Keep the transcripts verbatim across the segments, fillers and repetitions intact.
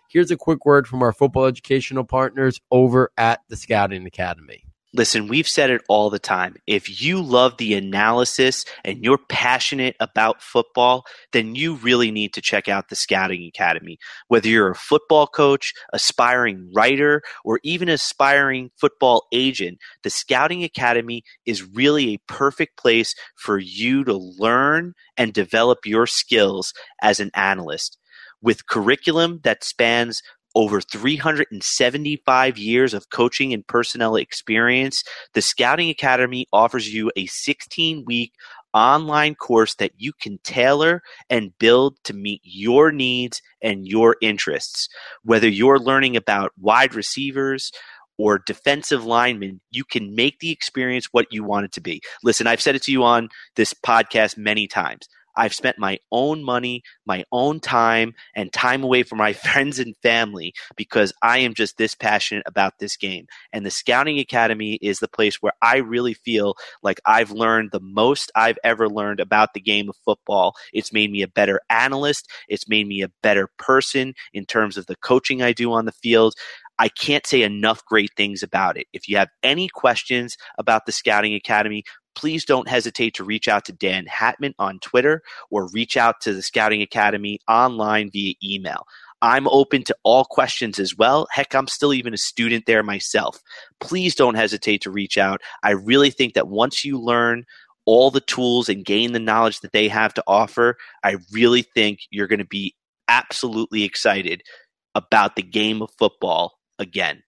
here's a quick word from our football educational partners over at the Scouting Academy. Listen, we've said it all the time. If you love the analysis and you're passionate about football, then you really need to check out the Scouting Academy. Whether you're a football coach, aspiring writer, or even aspiring football agent, the Scouting Academy is really a perfect place for you to learn and develop your skills as an analyst. With curriculum that spans over three hundred seventy-five years of coaching and personnel experience, the Scouting Academy offers you a sixteen-week online course that you can tailor and build to meet your needs and your interests. Whether you're learning about wide receivers or defensive linemen, you can make the experience what you want it to be. Listen, I've said it to you on this podcast many times. I've spent my own money, my own time, and time away from my friends and family because I am just this passionate about this game. And the Scouting Academy is the place where I really feel like I've learned the most I've ever learned about the game of football. It's made me a better analyst. It's made me a better person in terms of the coaching I do on the field. I can't say enough great things about it. If you have any questions about the Scouting Academy, please don't hesitate to reach out to Dan Hatman on Twitter or reach out to the Scouting Academy online via email. I'm open to all questions as well. Heck, I'm still even a student there myself. Please don't hesitate to reach out. I really think that once you learn all the tools and gain the knowledge that they have to offer, I really think you're going to be absolutely excited about the game of football again.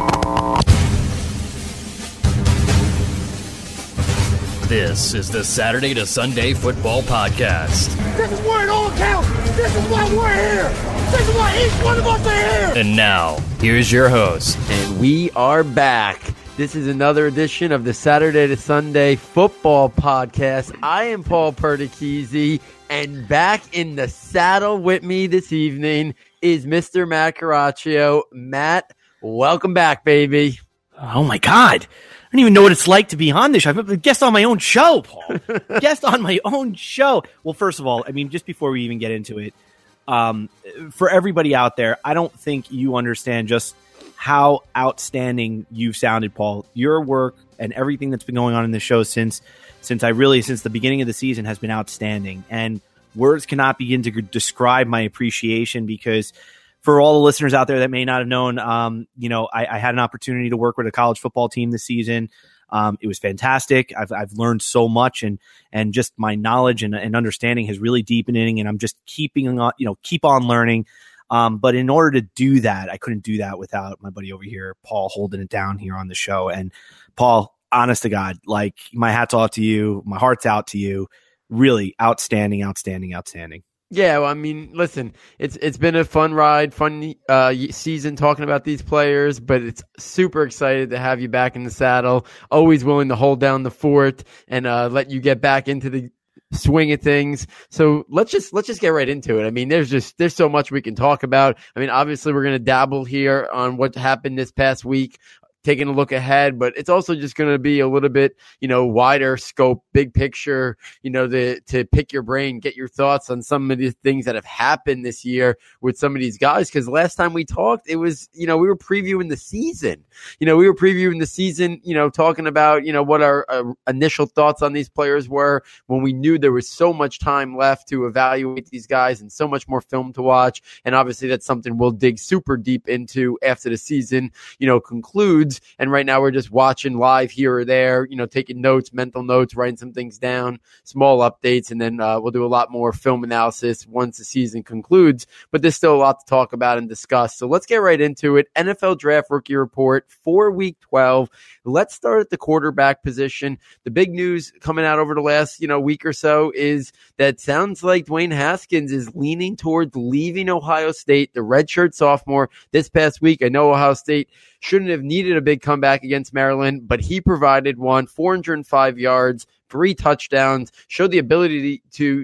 This is the Saturday to Sunday Football Podcast. This is where it all counts. This is why we're here. This is why each one of us are here. And now, here's your host. And we are back. This is another edition of the Saturday to Sunday Football Podcast. I am Paul Perticchese, and back in the saddle with me this evening is Mister Matt Caraccio. Matt, welcome back, baby. Oh, my God. I don't even know what it's like to be on this show. I've been a guest on my own show, Paul. Guest on my own show. Well, first of all, I mean, just before we even get into it, um, for everybody out there, I don't think you understand just how outstanding you've sounded, Paul. Your work and everything that's been going on in the show since since I really, since the beginning of the season has been outstanding. And words cannot begin to describe my appreciation because for all the listeners out there that may not have known, um, you know, I, I had an opportunity to work with a college football team this season. Um, it was fantastic. I've I've learned so much, and and just my knowledge and, and understanding has really deepening, and I'm just keeping on, you know, keep on learning. Um, but in order to do that, I couldn't do that without my buddy over here, Paul, holding it down here on the show. And Paul, honest to God, like my hat's off to you, my heart's out to you. Really outstanding, outstanding, outstanding. Yeah, well, I mean, listen, it's it's been a fun ride, fun uh, season talking about these players, but it's super excited to have you back in the saddle. Always willing to hold down the fort and uh, let you get back into the swing of things. So let's just let's just get right into it. I mean, there's just there's so much we can talk about. I mean, obviously, we're going to dabble here on what happened this past week, taking a look ahead, but it's also just going to be a little bit, you know, wider scope, big picture, you know, the, to pick your brain, get your thoughts on some of the things that have happened this year with some of these guys. Because last time we talked, it was, you know, we were previewing the season. You know, we were previewing the season, you know, talking about, you know, what our uh, initial thoughts on these players were when we knew there was so much time left to evaluate these guys and so much more film to watch. And obviously that's something we'll dig super deep into after the season, you know, concludes. And right now we're just watching live here or there, you know, taking notes, mental notes, writing some things down, small updates, and then uh, we'll do a lot more film analysis once the season concludes. But there's still a lot to talk about and discuss. So let's get right into it. N F L Draft Rookie Report for Week twelve. Let's start at the quarterback position. The big news coming out over the last, you know, week or so is that it sounds like Dwayne Haskins is leaning towards leaving Ohio State, the redshirt sophomore, this past week. I know Ohio State shouldn't have needed a big comeback against Maryland, but he provided one, four hundred five yards, three touchdowns, showed the ability to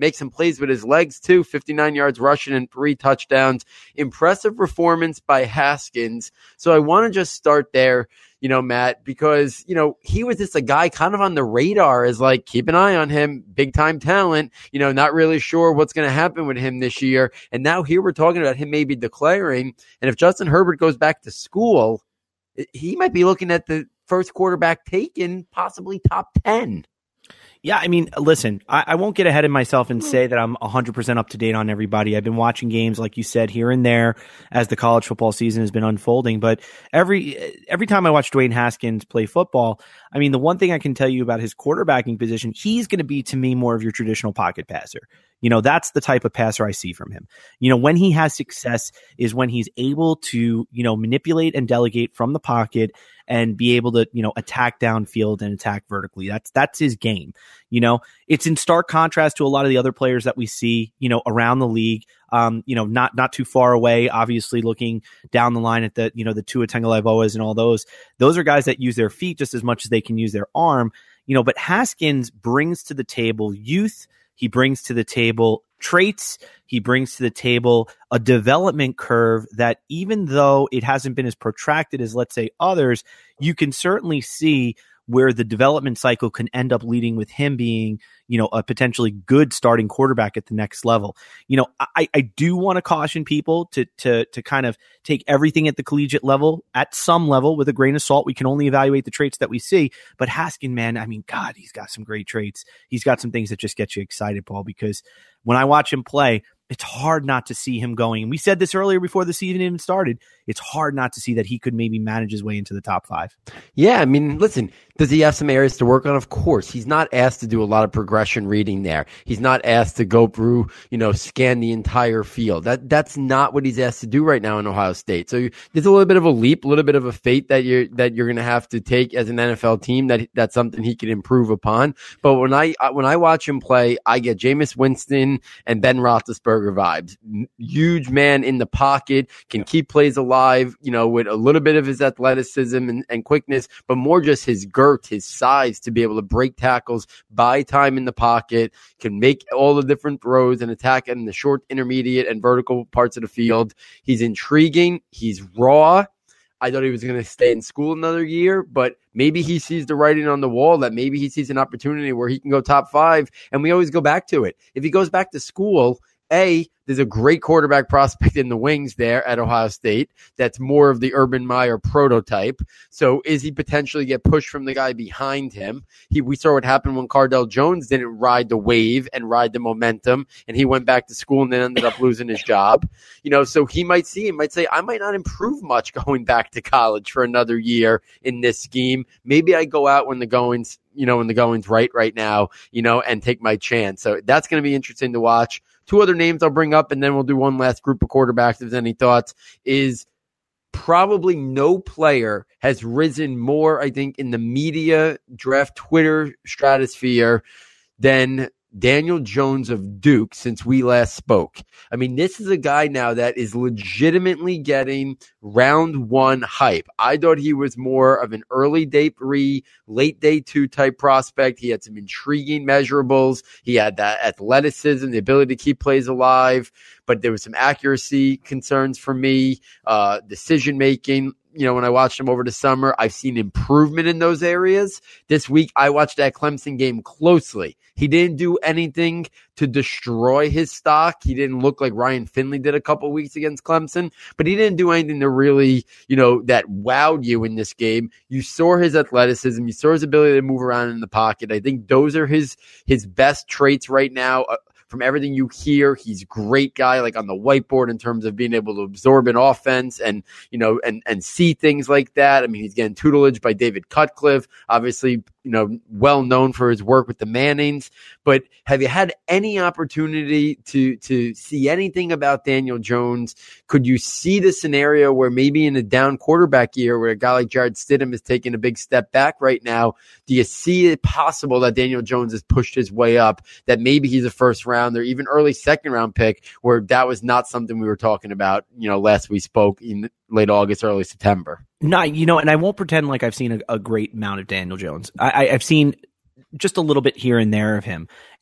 make some plays with his legs too. fifty-nine yards rushing and three touchdowns. Impressive performance by Haskins. So I want to just start there, you know, Matt, because, you know, he was just a guy kind of on the radar as like, keep an eye on him, big time talent, you know, not really sure what's going to happen with him this year. And now here we're talking about him maybe declaring. And if Justin Herbert goes back to school, he might be looking at the first quarterback taken, possibly top ten. Yeah, I mean, listen, I, I won't get ahead of myself and say that I'm one hundred percent up to date on everybody. I've been watching games, like you said, here and there as the college football season has been unfolding. But every every time I watch Dwayne Haskins play football, I mean, the one thing I can tell you about his quarterbacking position, he's going to be, to me, more of your traditional pocket passer. You know, that's the type of passer I see from him. You know, when he has success is when he's able to, you know, manipulate and delegate from the pocket and be able to, you know, attack downfield and attack vertically. That's, that's his game. You know, it's in stark contrast to a lot of the other players that we see, you know, around the league. Um, you know, not, not too far away, obviously looking down the line at the, you know, the Tua Tagovailoas and all those, those are guys that use their feet just as much as they can use their arm, you know, but Haskins brings to the table youth. He brings to the table traits. He brings to the table a development curve that, even though it hasn't been as protracted as, let's say, others, you can certainly see where the development cycle can end up leading with him being, you know, a potentially good starting quarterback at the next level. You know, I, I do want to caution people to, to, to kind of take everything at the collegiate level at some level with a grain of salt. We can only evaluate the traits that we see, but Haskin, man, I mean, God, he's got some great traits. He's got some things that just get you excited, Paul, because when I watch him play, it's hard not to see him going. And we said this earlier before the season even started. It's hard not to see that he could maybe manage his way into the top five. Yeah, I mean, listen, does he have some areas to work on? Of course. He's not asked to do a lot of progression reading there. He's not asked to go through, you know, scan the entire field. That That's not what he's asked to do right now in Ohio State. So there's a little bit of a leap, a little bit of a fate that you're that you're going to have to take as an N F L team. That that's something he can improve upon. But when I when I watch him play, I get Jameis Winston and Ben Roethlisberger vibes. Huge man in the pocket, can keep plays alive, you know, with a little bit of his athleticism and, and quickness, but more just his girth, his size to be able to break tackles, buy time in the pocket, can make all the different throws and attack in the short, intermediate, and vertical parts of the field. He's intriguing. He's raw. I thought he was going to stay in school another year, but maybe he sees the writing on the wall that maybe he sees an opportunity where he can go top five. And we always go back to it. If he goes back to school, A, there's a great quarterback prospect in the wings there at Ohio State that's more of the Urban Meyer prototype. So is he potentially get pushed from the guy behind him? He, we saw what happened when Cardale Jones didn't ride the wave and ride the momentum, and he went back to school and then ended up losing his job. You know, so he might see, he might say, I might not improve much going back to college for another year in this scheme. Maybe I go out when the going's, you know, when the going's right right now, you know, and take my chance. So that's going to be interesting to watch. Two other names I'll bring up, and then we'll do one last group of quarterbacks if there's any thoughts, is probably no player has risen more, I think, in the media draft Twitter stratosphere than Daniel Jones of Duke since we last spoke. I mean, this is a guy now that is legitimately getting round one hype. I thought he was more of an early day three, late day two type prospect. He had some intriguing measurables. He had that athleticism, the ability to keep plays alive, but there was some accuracy concerns for me, uh, decision making. You know, when I watched him over the summer, I've seen improvement in those areas. This week, I watched that Clemson game closely. He didn't do anything to destroy his stock. He didn't look like Ryan Finley did a couple weeks against Clemson, but he didn't do anything to really, you know, that wowed you in this game. You saw his athleticism. You saw his ability to move around in the pocket. I think those are his, his best traits right now. Uh, From everything you hear, he's a great guy, like on the whiteboard in terms of being able to absorb an offense and, you know, and, and see things like that. I mean, he's getting tutelage by David Cutcliffe, obviously, you know, well known for his work with the Mannings. But have you had any opportunity to, to see anything about Daniel Jones? Could you see the scenario where maybe in a down quarterback year where a guy like Jarrett Stidham is taking a big step back right now, do you see it possible that Daniel Jones has pushed his way up, that maybe he's a first round or even early second round pick, where that was not something we were talking about, you know, last we spoke in late August, early September? No, you know, and I won't pretend like I've seen a, a great amount of Daniel Jones. I, I, I've seen just a little bit here and there of him.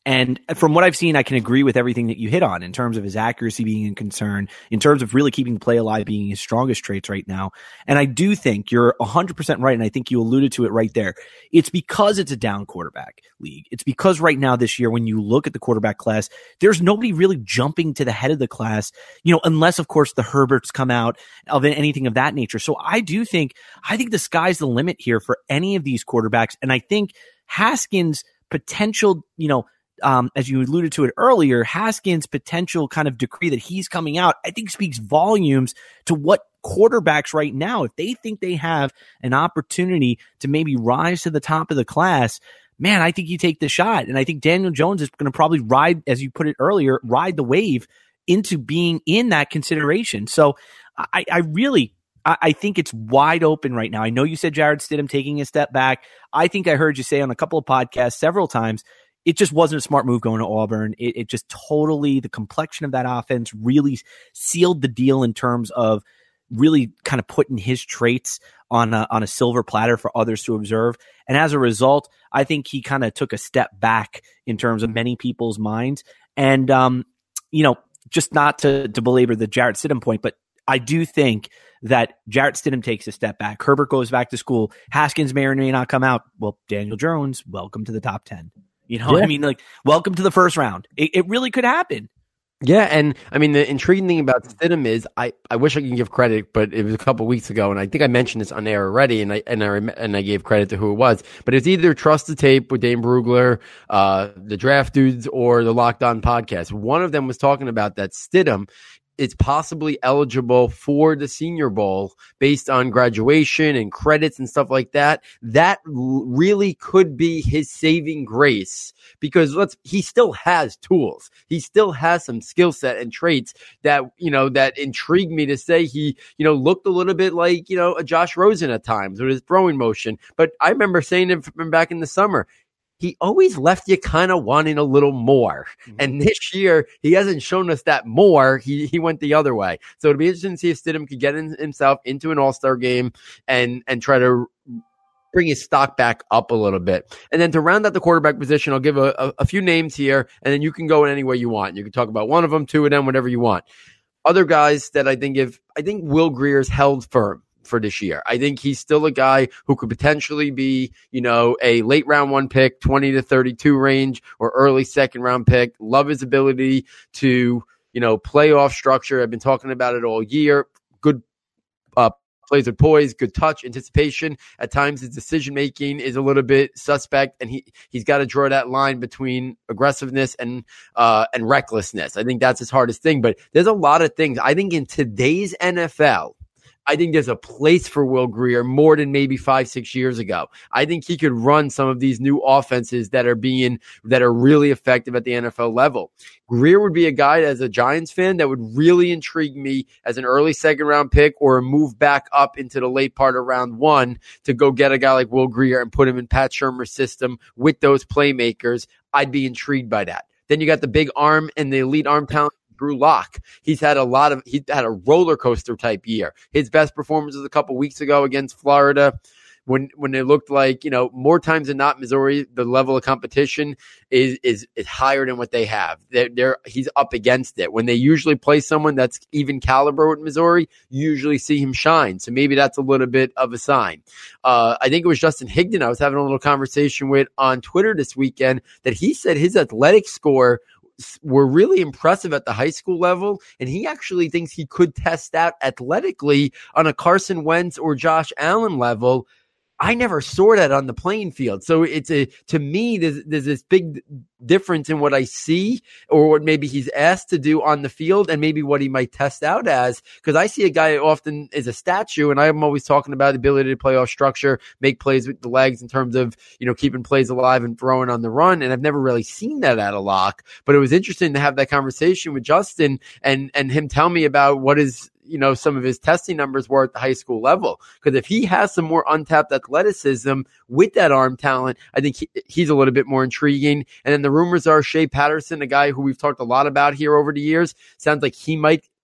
And from what I've seen, I can agree with everything that you hit on in terms of his accuracy being a concern, in terms of really keeping the play alive being his strongest traits right now. And I do think you're one hundred percent right, and I think you alluded to it right there. It's because it's a down quarterback league. It's because right now this year, when you look at the quarterback class, there's nobody really jumping to the head of the class, you know, unless, of course, the Herberts come out of anything of that nature. So I do think, I think the sky's the limit here for any of these quarterbacks. And I think Haskins' potential, you know, Um, as you alluded to it earlier, Haskins' potential kind of decree that he's coming out, I think speaks volumes to what quarterbacks right now, if they think they have an opportunity to maybe rise to the top of the class, man, I think you take the shot. And I think Daniel Jones is going to probably ride, as you put it earlier, ride the wave into being in that consideration. So I, I really, I, I think it's wide open right now. I know you said Jarrett Stidham taking a step back. I think I heard you say on a couple of podcasts several times, it just wasn't a smart move going to Auburn. It, it just totally, the complexion of that offense really sealed the deal in terms of really kind of putting his traits on a, on a silver platter for others to observe. And as a result, I think he kind of took a step back in terms of many people's minds. And, um, you know, just not to, to belabor the Jarrett Stidham point, but I do think that Jarrett Stidham takes a step back. Herbert goes back to school. Haskins may or may not come out. Well, Daniel Jones, welcome to the top ten. You know, yeah. I mean, like, welcome to the first round. It, it really could happen. Yeah, and I mean, the intriguing thing about Stidham is I, I wish I could give credit, but it was a couple weeks ago, and I think I mentioned this on air already, and I and I and I gave credit to who it was. But it's either Trust the Tape with Dane Brugler, uh, the Draft Dudes, or the Locked On podcast. One of them was talking about that Stidham is possibly eligible for the Senior Bowl based on graduation and credits and stuff like that. That l- really could be his saving grace, because let's, he still has tools. He still has some skill set and traits that, you know, that intrigue me to say he, you know, looked a little bit like, you know, a Josh Rosen at times with his throwing motion. But I remember saying it from back in the summer, he always left you kind of wanting a little more. Mm-hmm. And this year, he hasn't shown us that more. He he went the other way. So it'll be interesting to see if Stidham could get in, himself into an all-star game and and try to bring his stock back up a little bit. And then to round out the quarterback position, I'll give a, a, a few names here, and then you can go in any way you want. You can talk about one of them, two of them, whatever you want. Other guys that I think if I think Will Grier's held firm for this year. I think he's still a guy who could potentially be, you know, a late round one pick, twenty to thirty-two range, or early second round pick. Love his ability to, you know, play off structure. I've been talking about it all year. Good uh, plays with poise, good touch, anticipation. At times his decision making is a little bit suspect, and he, he's got to draw that line between aggressiveness and, uh, and recklessness. I think that's his hardest thing, but there's a lot of things. I think in today's N F L, I think there's a place for Will Grier more than maybe five, six years ago. I think he could run some of these new offenses that are being, that are really effective at the N F L level. Grier would be a guy as a Giants fan that would really intrigue me as an early second round pick, or a move back up into the late part of round one to go get a guy like Will Grier and put him in Pat Shurmur's system with those playmakers. I'd be intrigued by that. Then you got the big arm and the elite arm talent. Drew Lock. He's had a lot of, he had a roller coaster type year. His best performance was a couple weeks ago against Florida when, when it looked like, you know, more times than not, Missouri, the level of competition is, is, is higher than what they have. They're, they're, he's up against it. When they usually play someone that's even caliber with Missouri, you usually see him shine. So maybe that's a little bit of a sign. Uh, I think it was Justin Higdon I was having a little conversation with on Twitter this weekend that he said his athletic score were really impressive at the high school level, and he actually thinks he could test out athletically on a Carson Wentz or Josh Allen level. I never saw that on the playing field. So it's a, to me, there's, there's this big difference in what I see, or what maybe he's asked to do on the field, and maybe what he might test out as. Because I see a guy often is a statue, and I'm always talking about the ability to play off structure, make plays with the legs in terms of, you know, keeping plays alive and throwing on the run. And I've never really seen that out of Locke. But it was interesting to have that conversation with Justin and, and him tell me about what is, you know, some of his testing numbers were at the high school level. Because if he has some more untapped athleticism with that arm talent, I think he, he's a little bit more intriguing. And then the rumors are Shea Patterson, a guy who we've talked a lot about here over the years, sounds like he might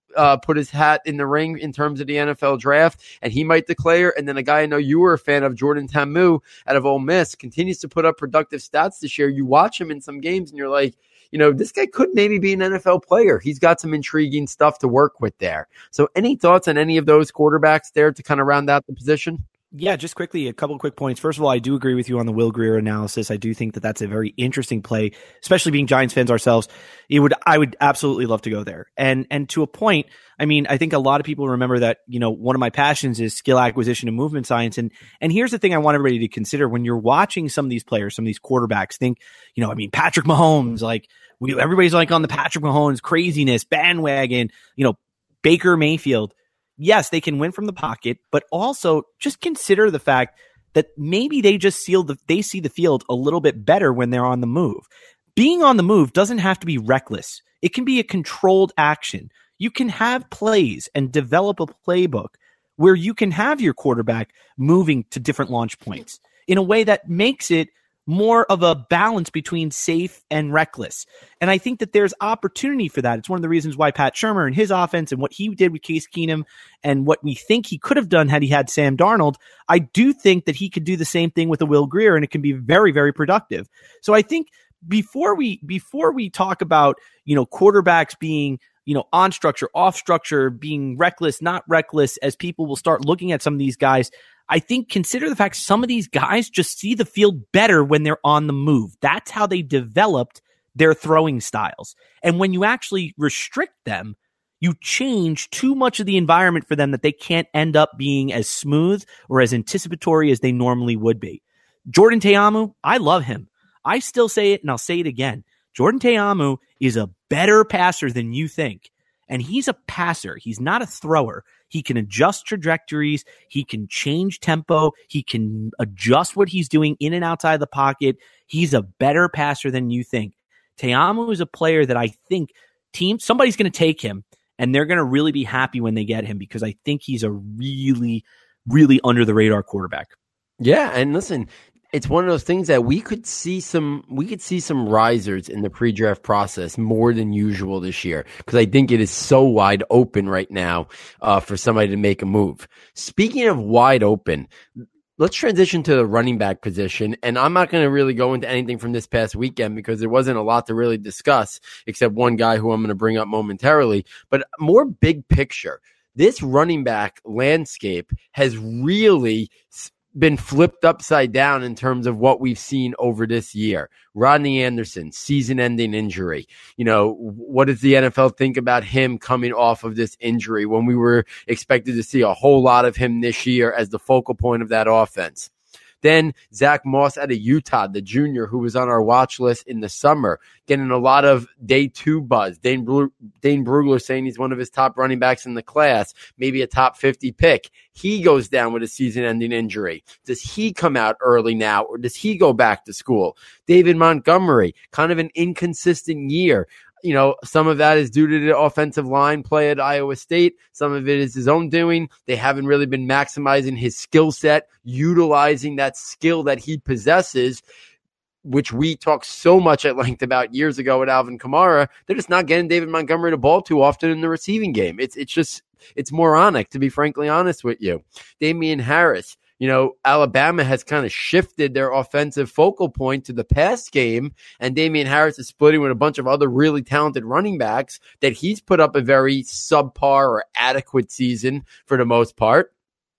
uh, put his hat in the ring in terms of the N F L draft, and he might declare. And then a guy I know you were a fan of, Jordan Ta'amu out of Ole Miss, continues to put up productive stats this year. You watch him in some games, and you're like, you know, this guy could maybe be an N F L player. He's got some intriguing stuff to work with there. So any thoughts on any of those quarterbacks there to kind of round out the position? Yeah, just quickly, a couple of quick points. First of all, I do agree with you on the Will Grier analysis. I do think that that's a very interesting play, especially being Giants fans ourselves. It would, I would absolutely love to go there. And, and to a point, I mean, I think a lot of people remember that, you know, one of my passions is skill acquisition and movement science. And, and here's the thing I want everybody to consider when you're watching some of these players, some of these quarterbacks, think, you know, I mean, Patrick Mahomes, like we, everybody's like on the Patrick Mahomes craziness bandwagon, you know, Baker Mayfield. Yes, they can win from the pocket, but also just consider the fact that maybe they just see the, they see the field a little bit better when they're on the move. Being on the move doesn't have to be reckless. It can be a controlled action. You can have plays and develop a playbook where you can have your quarterback moving to different launch points in a way that makes it more of a balance between safe and reckless. And I think that there's opportunity for that. It's one of the reasons why Pat Shurmur and his offense and what he did with Case Keenum and what we think he could have done had he had Sam Darnold, I do think that he could do the same thing with a Will Grier, and it can be very, very productive. So I think before we, before we talk about, you know, quarterbacks being, you know, on structure, off structure, being reckless, not reckless, as people will start looking at some of these guys, I think consider the fact some of these guys just see the field better when they're on the move. That's how they developed their throwing styles. And when you actually restrict them, you change too much of the environment for them that they can't end up being as smooth or as anticipatory as they normally would be. Jordan Ta'amu, I love him. I still say it, and I'll say it again. Jordan Ta'amu is a better passer than you think. And he's a passer. He's not a thrower. He can adjust trajectories. He can change tempo. He can adjust what he's doing in and outside the pocket. He's a better passer than you think. Ta'amu is a player that I think team somebody's going to take him, and they're going to really be happy when they get him because I think he's a really, really under the radar quarterback. Yeah, and listen, it's one of those things that we could see some we could see some risers in the pre-draft process more than usual this year because I think it is so wide open right now uh, for somebody to make a move. Speaking of wide open, let's transition to the running back position, and I'm not going to really go into anything from this past weekend because there wasn't a lot to really discuss except one guy who I'm going to bring up momentarily, but more big picture. This running back landscape has really been flipped upside down in terms of what we've seen over this year. Rodney Anderson, season-ending injury. You know, what does the N F L think about him coming off of this injury when we were expected to see a whole lot of him this year as the focal point of that offense? Then Zach Moss out of Utah, the junior who was on our watch list in the summer, getting a lot of day two buzz. Dane, Bru- Dane Brugler saying he's one of his top running backs in the class, maybe a top fifty pick. He goes down with a season-ending injury. Does he come out early now, or does he go back to school? David Montgomery, kind of an inconsistent year. You know, some of that is due to the offensive line play at Iowa State. Some of it is his own doing. They haven't really been maximizing his skill set, utilizing that skill that he possesses, which we talked so much at length about years ago with Alvin Kamara. They're just not getting David Montgomery the ball too often in the receiving game. It's it's just, it's moronic, to be frankly honest with you. Damian Harris. You know, Alabama has kind of shifted their offensive focal point to the pass game, and Damian Harris is splitting with a bunch of other really talented running backs that he's put up a very subpar or adequate season for the most part.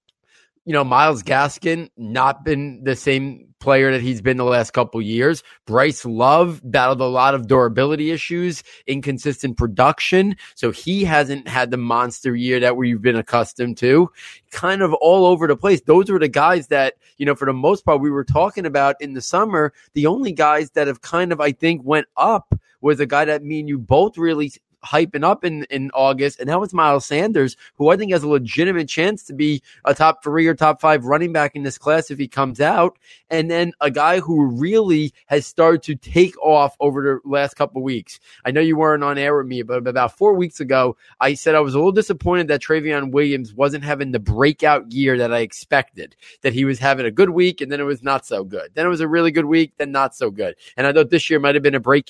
You know, Myles Gaskin, not been the same player that he's been the last couple years. Bryce Love battled a lot of durability issues, inconsistent production, so he hasn't had the monster year that we've been accustomed to. Kind of all over the place. Those were the guys that, you know, for the most part, we were talking about in the summer. The only guys that have kind of, I think, went up was a guy that me and you both really hyping up in, in August, and that was Miles Sanders, who I think has a legitimate chance to be a top three or top five running back in this class if he comes out. And then a guy who really has started to take off over the last couple of weeks. I know you weren't on air with me, but about four weeks ago, I said I was a little disappointed that Travion Williams wasn't having the breakout year that I expected, that he was having a good week and then it was not so good. Then it was a really good week, then not so good. And I thought this year might have been a breakout.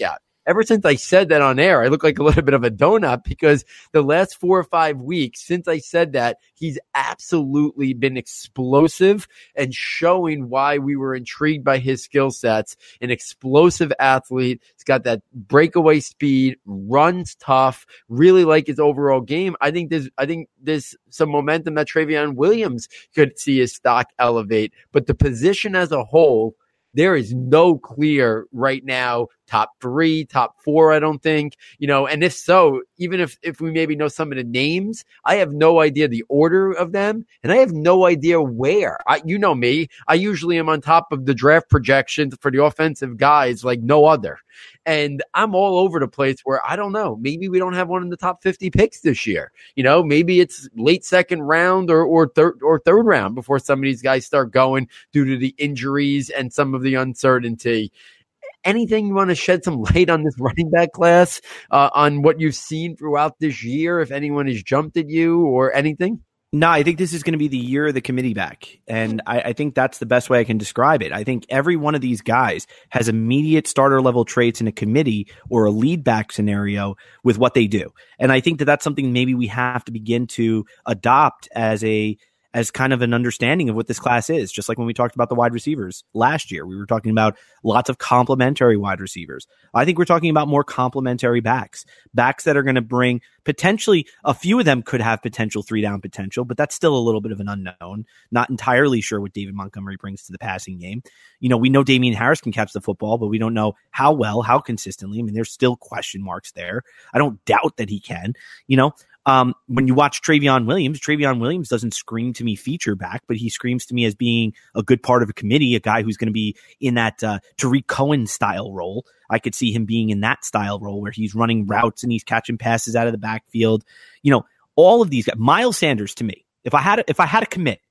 ever since I said that on air, I look like a little bit of a donut because the last four or five weeks since I said that, he's absolutely been explosive and showing why we were intrigued by his skill sets. An explosive athlete. He's got that breakaway speed, runs tough, really like his overall game. I think there's, I think there's some momentum that Travion Williams could see his stock elevate, but the position as a whole, there is no clear right now top three, top four, I don't think, you know, and if so, even if, if we maybe know some of the names, I have no idea the order of them, and I have no idea where. I, you know me, I usually am on top of the draft projections for the offensive guys like no other. And I'm all over the place where I don't know. Maybe we don't have one in the top fifty picks this year. You know, maybe it's late second round or or third or third round before some of these guys start going due to the injuries and some of the uncertainty. Anything you want to shed some light on this running back class, uh, on what you've seen throughout this year, if anyone has jumped at you or anything? No, I think this is going to be the year of the committee back. And I, I think that's the best way I can describe it. I think every one of these guys has immediate starter level traits in a committee or a lead back scenario with what they do. And I think that that's something maybe we have to begin to adopt as a as kind of an understanding of what this class is. Just like when we talked about the wide receivers last year, we were talking about lots of complementary wide receivers. I think we're talking about more complementary backs, backs that are going to bring potentially a few of them could have potential three down potential, but that's still a little bit of an unknown. Not entirely sure what David Montgomery brings to the passing game. You know, we know Damian Harris can catch the football, but we don't know how well, how consistently. I mean, there's still question marks there. I don't doubt that he can, you know. Um, when you watch Travion Williams, Travion Williams doesn't scream to me feature back, but he screams to me as being a good part of a committee, a guy who's going to be in that uh, Tariq Cohen style role. I could see him being in that style role where he's running routes and he's catching passes out of the backfield. You know, all of these guys. Miles Sanders, to me, if I had a, if I had to commit,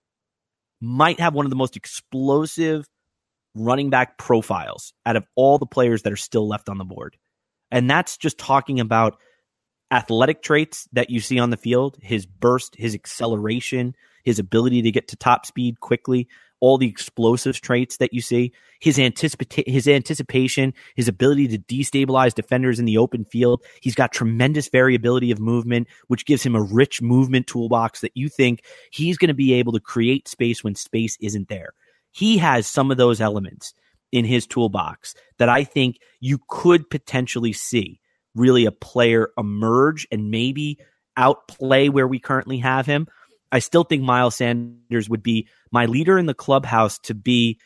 might have one of the most explosive running back profiles out of all the players that are still left on the board. And that's just talking about athletic traits that you see on the field, his burst, his acceleration, his ability to get to top speed quickly, all the explosive traits that you see, his anticipa- his anticipation, his ability to destabilize defenders in the open field. He's got tremendous variability of movement, which gives him a rich movement toolbox that you think he's going to be able to create space when space isn't there. He has some of those elements in his toolbox that I think you could potentially see really a player emerge and maybe outplay where we currently have him. I still think Miles Sanders would be my leader in the clubhouse to be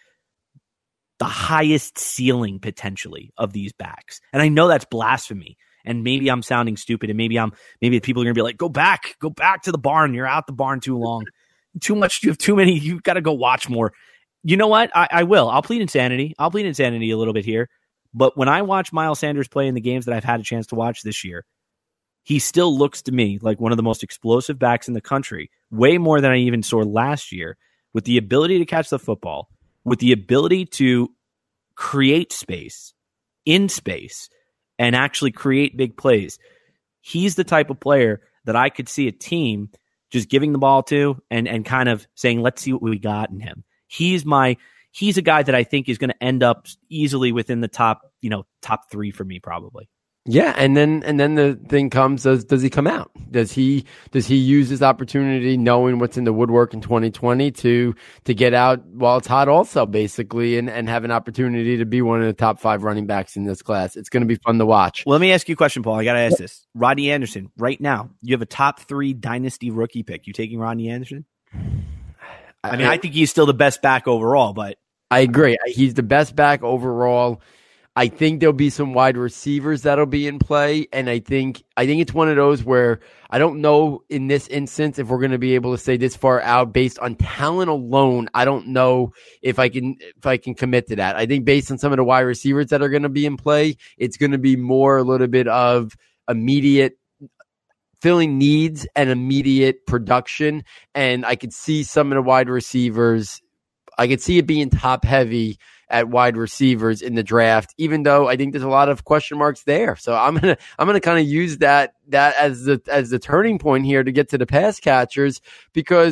the highest ceiling potentially of these backs. And I know that's blasphemy. And maybe I'm sounding stupid and maybe I'm, maybe people are going to be like, go back, go back to the barn. You're out the barn too long. Too much. You have too many. You've got to go watch more. You know what? I, I will. I'll plead insanity. I'll plead insanity a little bit here. But when I watch Miles Sanders play in the games that I've had a chance to watch this year, he still looks to me like one of the most explosive backs in the country, way more than I even saw last year, with the ability to catch the football, with the ability to create space, in space, and actually create big plays. He's the type of player that I could see a team just giving the ball to and, and kind of saying, let's see what we got in him. He's my... He's a guy that I think is going to end up easily within the top, you know, top three for me, probably. Yeah, and then and then the thing comes: does does he come out? Does he does he use this opportunity, knowing what's in the woodwork in twenty twenty, to to get out while it's hot, also basically, and, and have an opportunity to be one of the top five running backs in this class? It's going to be fun to watch. Well, let me ask you a question, Paul. I got to ask this: Rodney Anderson, right now, you have a top three dynasty rookie pick. You taking Rodney Anderson? I mean, I think he's still the best back overall, but I agree. He's the best back overall. I think there'll be some wide receivers that'll be in play, and I think I think it's one of those where I don't know in this instance if we're going to be able to say this far out based on talent alone. I don't know if I can if I can commit to that. I think based on some of the wide receivers that are going to be in play, it's going to be more a little bit of immediate filling needs and immediate production. And I could see some of the wide receivers, I could see it being top heavy at wide receivers in the draft, even though I think there's a lot of question marks there. So I'm going to, I'm going to kind of use that, that as the, as the turning point here to get to the pass catchers, because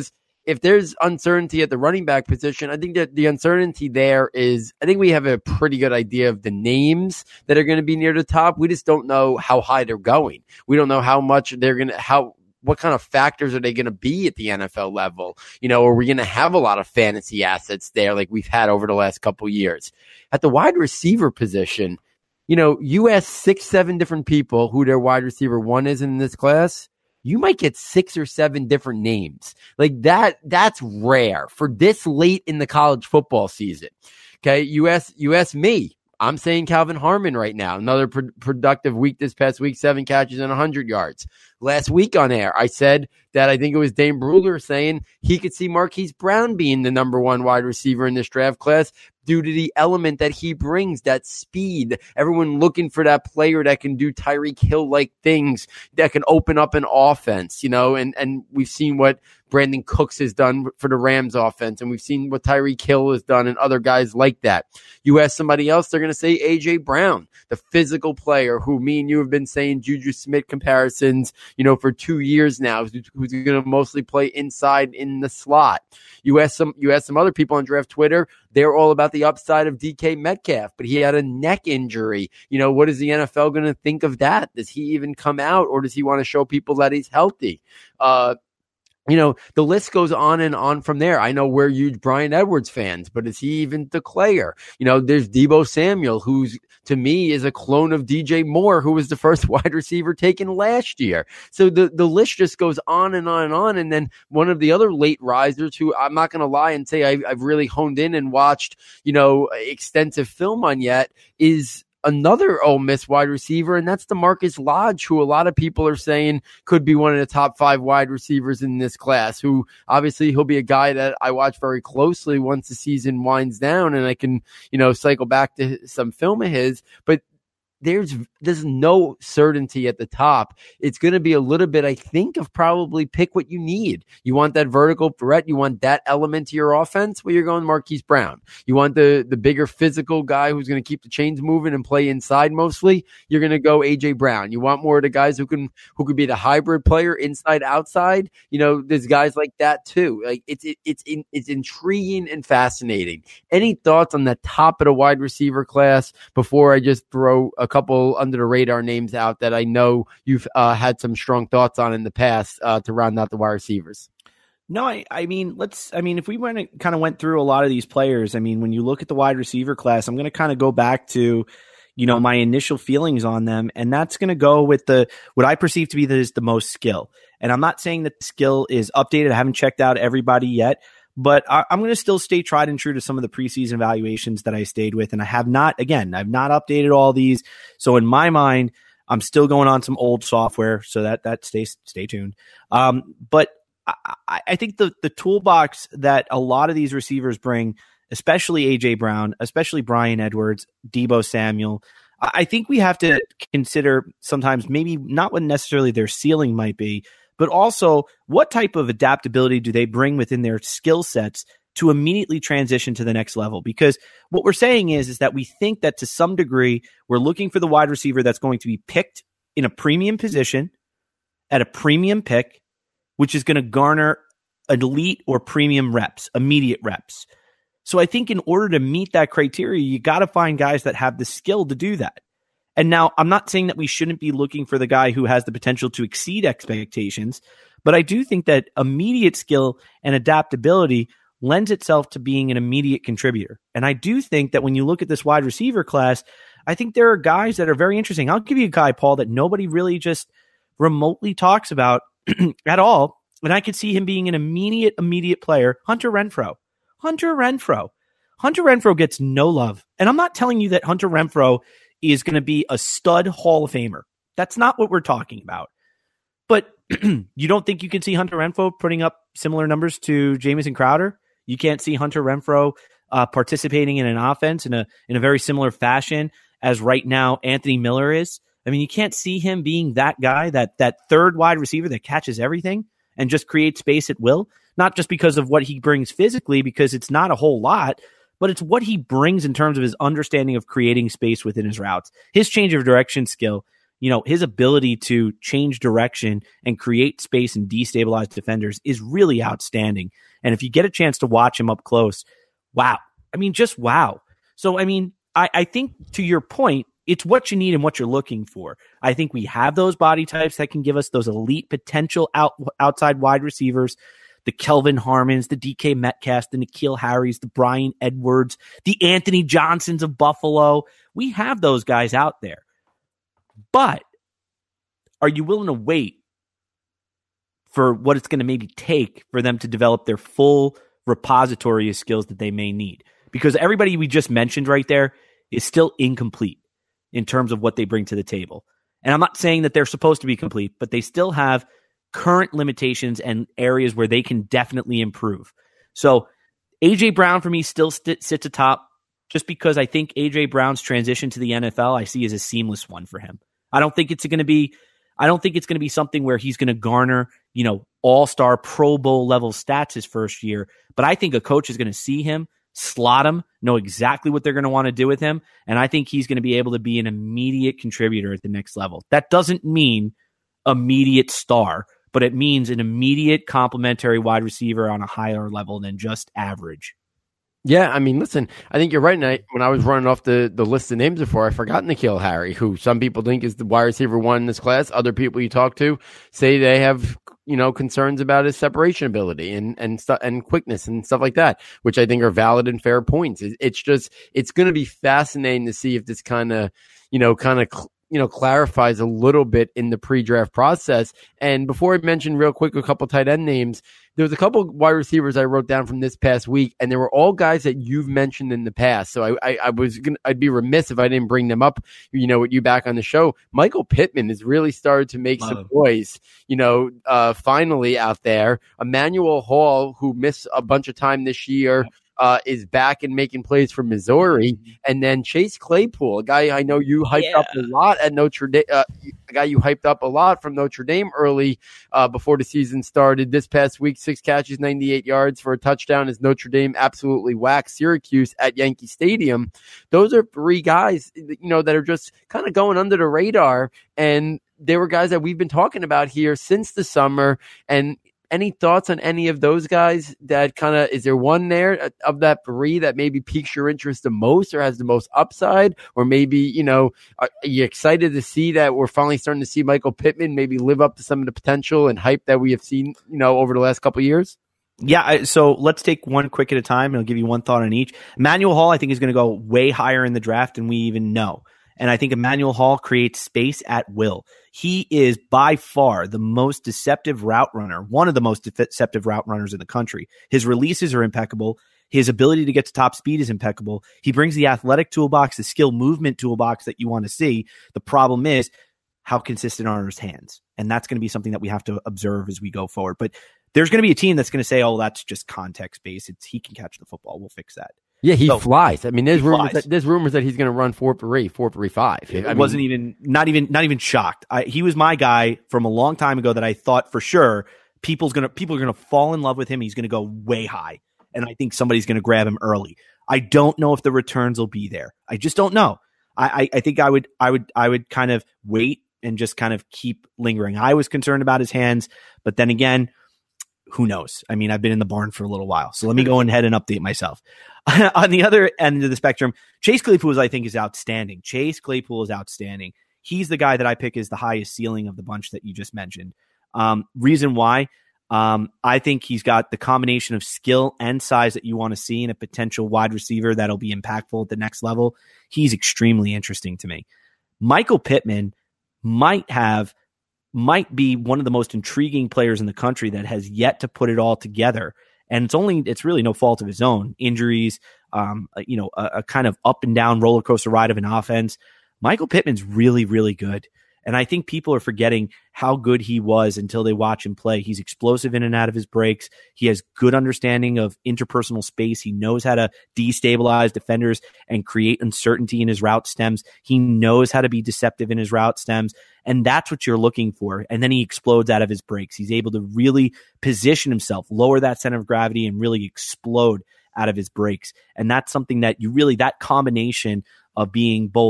if there's uncertainty at the running back position, I think that the uncertainty there is, I think we have a pretty good idea of the names that are going to be near the top. We just don't know how high they're going. We don't know how much they're going to, how, what kind of factors are they going to be at the N F L level? You know, are we going to have a lot of fantasy assets there like we've had over the last couple of years? At the wide receiver position, you know, you ask six, seven different people who their wide receiver one is in this class, you might get six or seven different names. Like that, that's rare for this late in the college football season. Okay, you ask, you ask me. I'm saying Calvin Harmon right now. Another pro- productive week this past week, seven catches and one hundred yards. Last week on air, I said that I think it was Dane Brugler saying he could see Marquise Brown being the number one wide receiver in this draft class due to the element that he brings, that speed. Everyone looking for that player that can do Tyreek Hill-like things, that can open up an offense, you know, and, and we've seen what Brandon Cooks has done for the Rams offense, and we've seen what Tyreek Hill has done and other guys like that. You ask somebody else, they're going to say A J Brown, the physical player who me and you have been saying Juju Smith comparisons, you know, for two years now, who's, who's going to mostly play inside in the slot. You ask some, you ask some other people on draft Twitter, they're all about the upside of D K Metcalf, but he had a neck injury. You know, what is the N F L going to think of that? Does he even come out, or does he want to show people that he's healthy? Uh, You know, the list goes on and on from there. I know we're huge Brian Edwards fans, but is he even the player? You know, there's Deebo Samuel, who's to me is a clone of D J Moore, who was the first wide receiver taken last year. So the, the list just goes on and on and on. And then one of the other late risers who I'm not going to lie and say I, I've really honed in and watched, you know, extensive film on yet is another Ole Miss wide receiver, and that's DeMarcus Lodge, who a lot of people are saying could be one of the top five wide receivers in this class, who obviously he'll be a guy that I watch very closely once the season winds down and I can, you know, cycle back to some film of his. But there's there's no certainty at the top. It's going to be a little bit, I think, of probably pick what you need. You want that vertical threat. You want that element to your offense. Well, you're going Marquise Brown. You want the, the bigger physical guy who's going to keep the chains moving and play inside mostly. You're going to go A J Brown. You want more of the guys who can who could be the hybrid player inside outside. You know, there's guys like that too. Like it's it, it's in, it's intriguing and fascinating. Any thoughts on the top of the wide receiver class before I just throw a couple under the radar names out that I know you've uh, had some strong thoughts on in the past uh, to round out the wide receivers? No, I, I mean, let's, I mean, if we went kind of went through a lot of these players, I mean, when you look at the wide receiver class, I'm going to kind of go back to, you know, my initial feelings on them. And that's going to go with the, what I perceive to be the, the most skill. And I'm not saying that the skill is updated. I haven't checked out everybody yet, but I, I'm going to still stay tried and true to some of the preseason evaluations that I stayed with. And I have not, again, I've not updated all these. So in my mind, I'm still going on some old software. So that, that stays, stay tuned. Um, but I, I think the, the toolbox that a lot of these receivers bring, especially A J Brown, especially Brian Edwards, Deebo Samuel, I think we have to consider sometimes maybe not what necessarily their ceiling might be, but also what type of adaptability do they bring within their skill sets to immediately transition to the next level? Because what we're saying is, is that we think that to some degree, we're looking for the wide receiver that's going to be picked in a premium position at a premium pick, which is going to garner elite or premium reps, immediate reps. So I think in order to meet that criteria, you got to find guys that have the skill to do that. And now I'm not saying that we shouldn't be looking for the guy who has the potential to exceed expectations, but I do think that immediate skill and adaptability lends itself to being an immediate contributor. And I do think that when you look at this wide receiver class, I think there are guys that are very interesting. I'll give you a guy, Paul, that nobody really just remotely talks about at all. And I could see him being an immediate, immediate player, Hunter Renfrow. Hunter Renfrow. Hunter Renfrow gets no love. And I'm not telling you that Hunter Renfrow is going to be a stud Hall of Famer. That's not what we're talking about. But you don't think you can see Hunter Renfrow putting up similar numbers to Jamison Crowder? You can't see Hunter Renfrow uh, participating in an offense in a in a very similar fashion as right now Anthony Miller is? I mean, you can't see him being that guy, that that third wide receiver that catches everything and just creates space at will, not just because of what he brings physically, because it's not a whole lot, but it's what he brings in terms of his understanding of creating space within his routes. His change of direction skill you know, his ability to change direction and create space and destabilize defenders is really outstanding. And if you get a chance to watch him up close, wow. I mean, just wow. So, I mean, I, I think to your point, it's what you need and what you're looking for. I think we have those body types that can give us those elite potential out, outside wide receivers, the Kelvin Harmons, the D K Metcalf, the N'Keal Harrys, the Brian Edwards, the Anthony Johnsons of Buffalo. We have those guys out there. But are you willing to wait for what it's going to maybe take for them to develop their full repository of skills that they may need? Because everybody we just mentioned right there is still incomplete in terms of what they bring to the table. And I'm not saying that they're supposed to be complete, but they still have current limitations and areas where they can definitely improve. So A J Brown for me still st- sits atop, just because I think A J Brown's transition to the N F L I see as a seamless one for him. I don't think it's going to be, I don't think it's going to be something where he's going to garner, you know, all-star Pro Bowl level stats his first year. But I think a coach is going to see him, slot him, know exactly what they're going to want to do with him. And I think he's going to be able to be an immediate contributor at the next level. That doesn't mean immediate star, but it means an immediate complementary wide receiver on a higher level than just average. Yeah, I mean, listen, I think you're right. And I, when I was running off the, the list of names before, I forgot N'Keal Harry, who some people think is the wide receiver one in this class. Other people you talk to say they have, you know, concerns about his separation ability and and stu- and quickness and stuff like that, which I think are valid and fair points. It, it's just, it's going to be fascinating to see if this kind of, you know, kind of, cl- you know, clarifies a little bit in the pre-draft process. And before I mention real quick a couple tight end names, there was a couple wide receivers I wrote down from this past week, and they were all guys that you've mentioned in the past. So I, I, I was gonna, I'd be remiss if I didn't bring them up, you know, with you back on the show. Michael Pittman has really started to make Love. some noise, you know, uh, finally out there. Emmanuel Hall, who missed a bunch of time this year, yeah. Uh, is back and making plays for Missouri. And then Chase Claypool, a guy I know you hyped yeah. up a lot at Notre Dame, uh, a guy you hyped up a lot from Notre Dame early uh, before the season started. This past week, six catches, ninety-eight yards for a touchdown as Notre Dame absolutely whacked Syracuse at Yankee Stadium. Those are three guys, you know, that are just kind of going under the radar. And they were guys that we've been talking about here since the summer. And any thoughts on any of those guys that kind of, is there one there of that three that maybe piques your interest the most or has the most upside? Or maybe, you know, are you excited to see that we're finally starting to see Michael Pittman maybe live up to some of the potential and hype that we have seen, you know, over the last couple of years? Yeah, I, so let's take one quick at a time, and I'll give you one thought on each. Emmanuel Hall, I think, is going to go way higher in the draft than we even know. And I think Emmanuel Hall creates space at will. He is by far the most deceptive route runner, one of the most deceptive route runners in the country. His releases are impeccable. His ability to get to top speed is impeccable. He brings the athletic toolbox, the skill movement toolbox that you want to see. The problem is how consistent are his hands. And that's going to be something that we have to observe as we go forward. But there's going to be a team that's going to say, oh, that's just context based. It's, he can catch the football. We'll fix that. Yeah, he so, flies. I mean, there's rumors that, there's rumors that he's going to run four three, four three five. I mean, wasn't even not even not even shocked. I, he was my guy from a long time ago that I thought for sure people's gonna people are gonna fall in love with him. He's going to go way high, and I think somebody's going to grab him early. I don't know if the returns will be there. I just don't know. I, I I think I would I would I would kind of wait and just kind of keep lingering. I was concerned about his hands, but then again, who knows? I mean, I've been in the barn for a little while, so let me go ahead and update myself. On the other end of the spectrum, Chase Claypool, I think, is outstanding. Chase Claypool is outstanding. He's the guy that I pick as the highest ceiling of the bunch that you just mentioned. Um, reason why? Um, I think he's got the combination of skill and size that you want to see in a potential wide receiver that'll be impactful at the next level. He's extremely interesting to me. Michael Pittman might have might be one of the most intriguing players in the country that has yet to put it all together. And it's only, it's really no fault of his own. Injuries, um, you know, a, a kind of up and down roller coaster ride of an offense. Michael Pittman's really, really good. And I think people are forgetting how good he was until they watch him play. He's explosive in and out of his breaks. He has good understanding of interpersonal space. He knows how to destabilize defenders and create uncertainty in his route stems. He knows how to be deceptive in his route stems. And that's what you're looking for. And then he explodes out of his breaks. He's able to really position himself, lower that center of gravity, and really explode out of his breaks. And that's something that you really, that combination of being both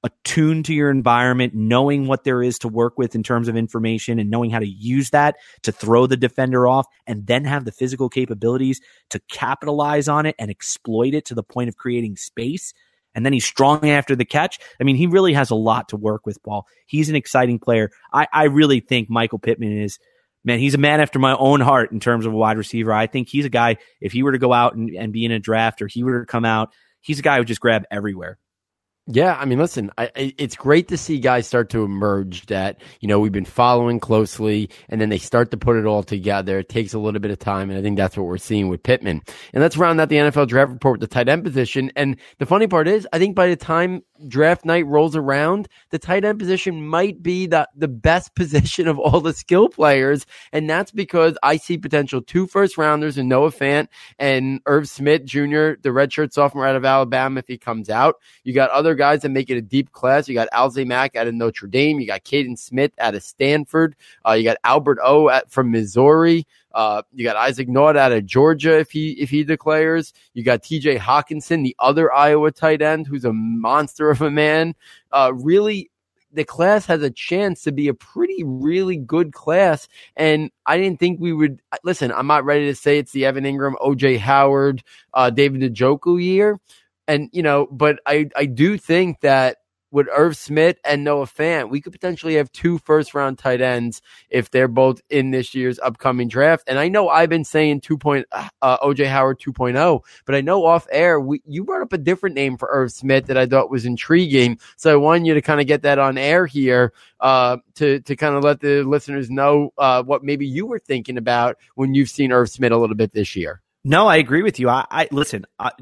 attuned to your environment, knowing what there is to work with in terms of information and knowing how to use that to throw the defender off, and then have the physical capabilities to capitalize on it and exploit it to the point of creating space. And then he's strong after the catch. I mean, he really has a lot to work with, Paul. He's an exciting player. I, I really think Michael Pittman is, man, he's a man after my own heart in terms of a wide receiver. I think he's a guy, if he were to go out and, and be in a draft, or he were to come out, he's a guy who would just grab everywhere. Yeah, I mean, listen, I, it's great to see guys start to emerge that, you know, we've been following closely, and then they start to put it all together. It takes a little bit of time, and I think that's what we're seeing with Pittman. And let's round out the N F L draft report with the tight end position. And the funny part is, I think by the time draft night rolls around, the tight end position might be the, the best position of all the skill players. And that's because I see potential two first rounders in Noah Fant and Irv Smith Junior, the redshirt sophomore out of Alabama, if he comes out. You got other guys that make it a deep class. You got Alzay Mack out of Notre Dame. You got Caden Smith out of Stanford. Uh, you got Albert O at, from Missouri. Uh, you got Isaac Naught out of Georgia if he if he declares. You got T J Hawkinson, the other Iowa tight end, who's a monster of a man. Uh, really, the class has a chance to be a pretty, really good class. And I didn't think we would – listen, I'm not ready to say it's the Evan Ingram, O J Howard, uh, David Njoku year. And, you know, but I, I do think that with Irv Smith and Noah Fant, we could potentially have two first-round tight ends if they're both in this year's upcoming draft. And I know I've been saying two point, uh, O J Howard two point oh, but I know off air, we, you brought up a different name for Irv Smith that I thought was intriguing. So I wanted you to kind of get that on air here uh, to, to kind of let the listeners know uh, what maybe you were thinking about when you've seen Irv Smith a little bit this year. No, I agree with you. I, I listen, I,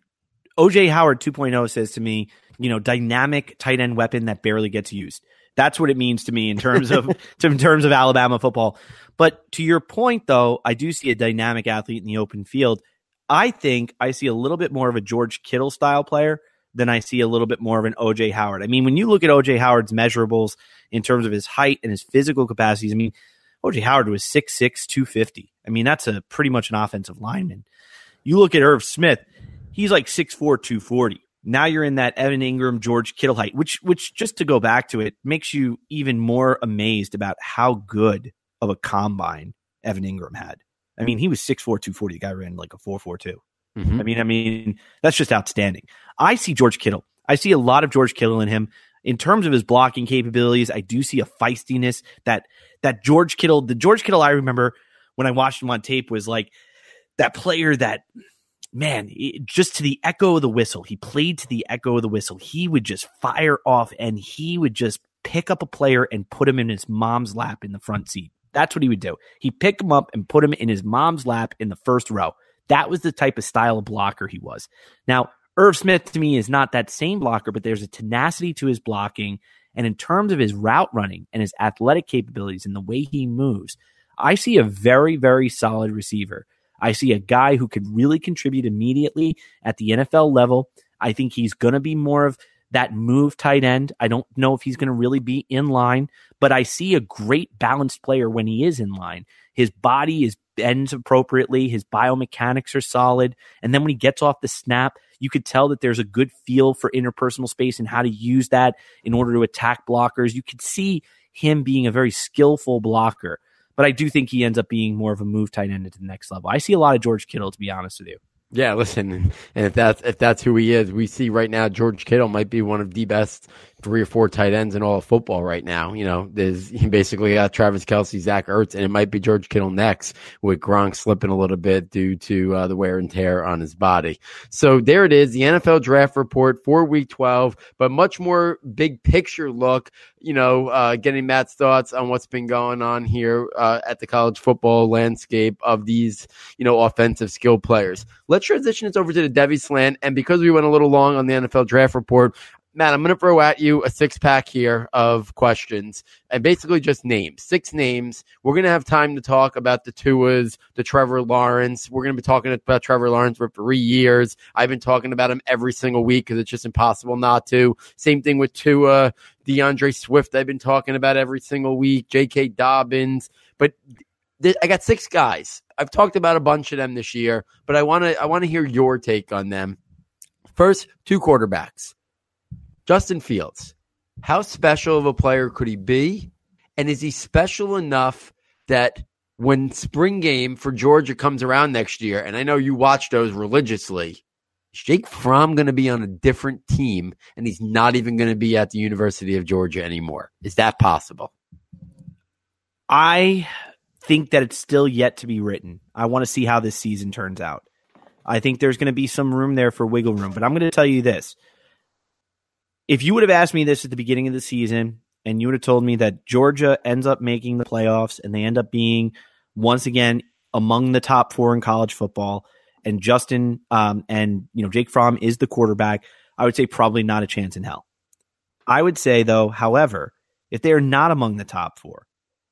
O J Howard two point oh says to me, you know, dynamic tight end weapon that barely gets used. That's what it means to me in terms of in terms of Alabama football. But to your point, though, I do see a dynamic athlete in the open field. I think I see a little bit more of a George Kittle style player than I see a little bit more of an O J Howard. I mean, when you look at O J Howard's measurables in terms of his height and his physical capacities, I mean, O J Howard was six six, two fifty. I mean, that's a pretty much an offensive lineman. You look at Irv Smith, he's like six four, two forty. Now you're in that Evan Ingram, George Kittle height, which, which just to go back to it, makes you even more amazed about how good of a combine Evan Ingram had. I mean, he was six four, two forty. The guy ran like a four four two. Mm-hmm. I mean, I mean, that's just outstanding. I see George Kittle. I see a lot of George Kittle in him. In terms of his blocking capabilities, I do see a feistiness that, that George Kittle, the George Kittle I remember when I watched him on tape was like that player that, man, it, just to the echo of the whistle. He played to the echo of the whistle. He would just fire off, and he would just pick up a player and put him in his mom's lap in the front seat. That's what he would do. He'd pick him up and put him in his mom's lap in the first row. That was the type of style of blocker he was. Now, Irv Smith to me is not that same blocker, but there's a tenacity to his blocking. And in terms of his route running and his athletic capabilities and the way he moves, I see a very, very solid receiver. I see a guy who could really contribute immediately at the N F L level. I think he's going to be more of that move tight end. I don't know if he's going to really be in line, but I see a great balanced player when he is in line. His body is bends appropriately. His biomechanics are solid. And then when he gets off the snap, you could tell that there's a good feel for interpersonal space and how to use that in order to attack blockers. You could see him being a very skillful blocker. But I do think he ends up being more of a move tight end to the next level. I see a lot of George Kittle, to be honest with you. Yeah, listen, and if that's if that's who he is, we see right now George Kittle might be one of the best three or four tight ends in all of football right now. You know, there's he basically got Travis Kelce, Zach Ertz, and it might be George Kittle next, with Gronk slipping a little bit due to uh, the wear and tear on his body. So there it is, the N F L draft report for Week twelve, but much more big picture look. You know, uh, getting Matt's thoughts on what's been going on here uh, at the college football landscape of these, you know, offensive skill players. Let's transition this over to the Devy Slant. And because we went a little long on the N F L draft report, Matt, I'm going to throw at you a six pack here of questions and basically just names, six names. We're going to have time to talk about the Tuas, the Trevor Lawrence. We're going to be talking about Trevor Lawrence for three years. I've been talking about him every single week because it's just impossible not to. Same thing with Tua, DeAndre Swift. I've been talking about every single week, J K. Dobbins, but th- I got six guys. I've talked about a bunch of them this year, but I want to, I want to hear your take on them. First, two quarterbacks. Justin Fields. How special of a player could he be? And is he special enough that when spring game for Georgia comes around next year, and I know you watch those religiously, is Jake Fromm going to be on a different team and he's not even going to be at the University of Georgia anymore? Is that possible? I think that it's still yet to be written. I want to see how this season turns out. I think there's going to be some room there for wiggle room, but I'm going to tell you this. If you would have asked me this at the beginning of the season and you would have told me that Georgia ends up making the playoffs and they end up being once again among the top four in college football and Justin um, and you know Jake Fromm is the quarterback, I would say probably not a chance in hell. I would say, though, however, if they are not among the top four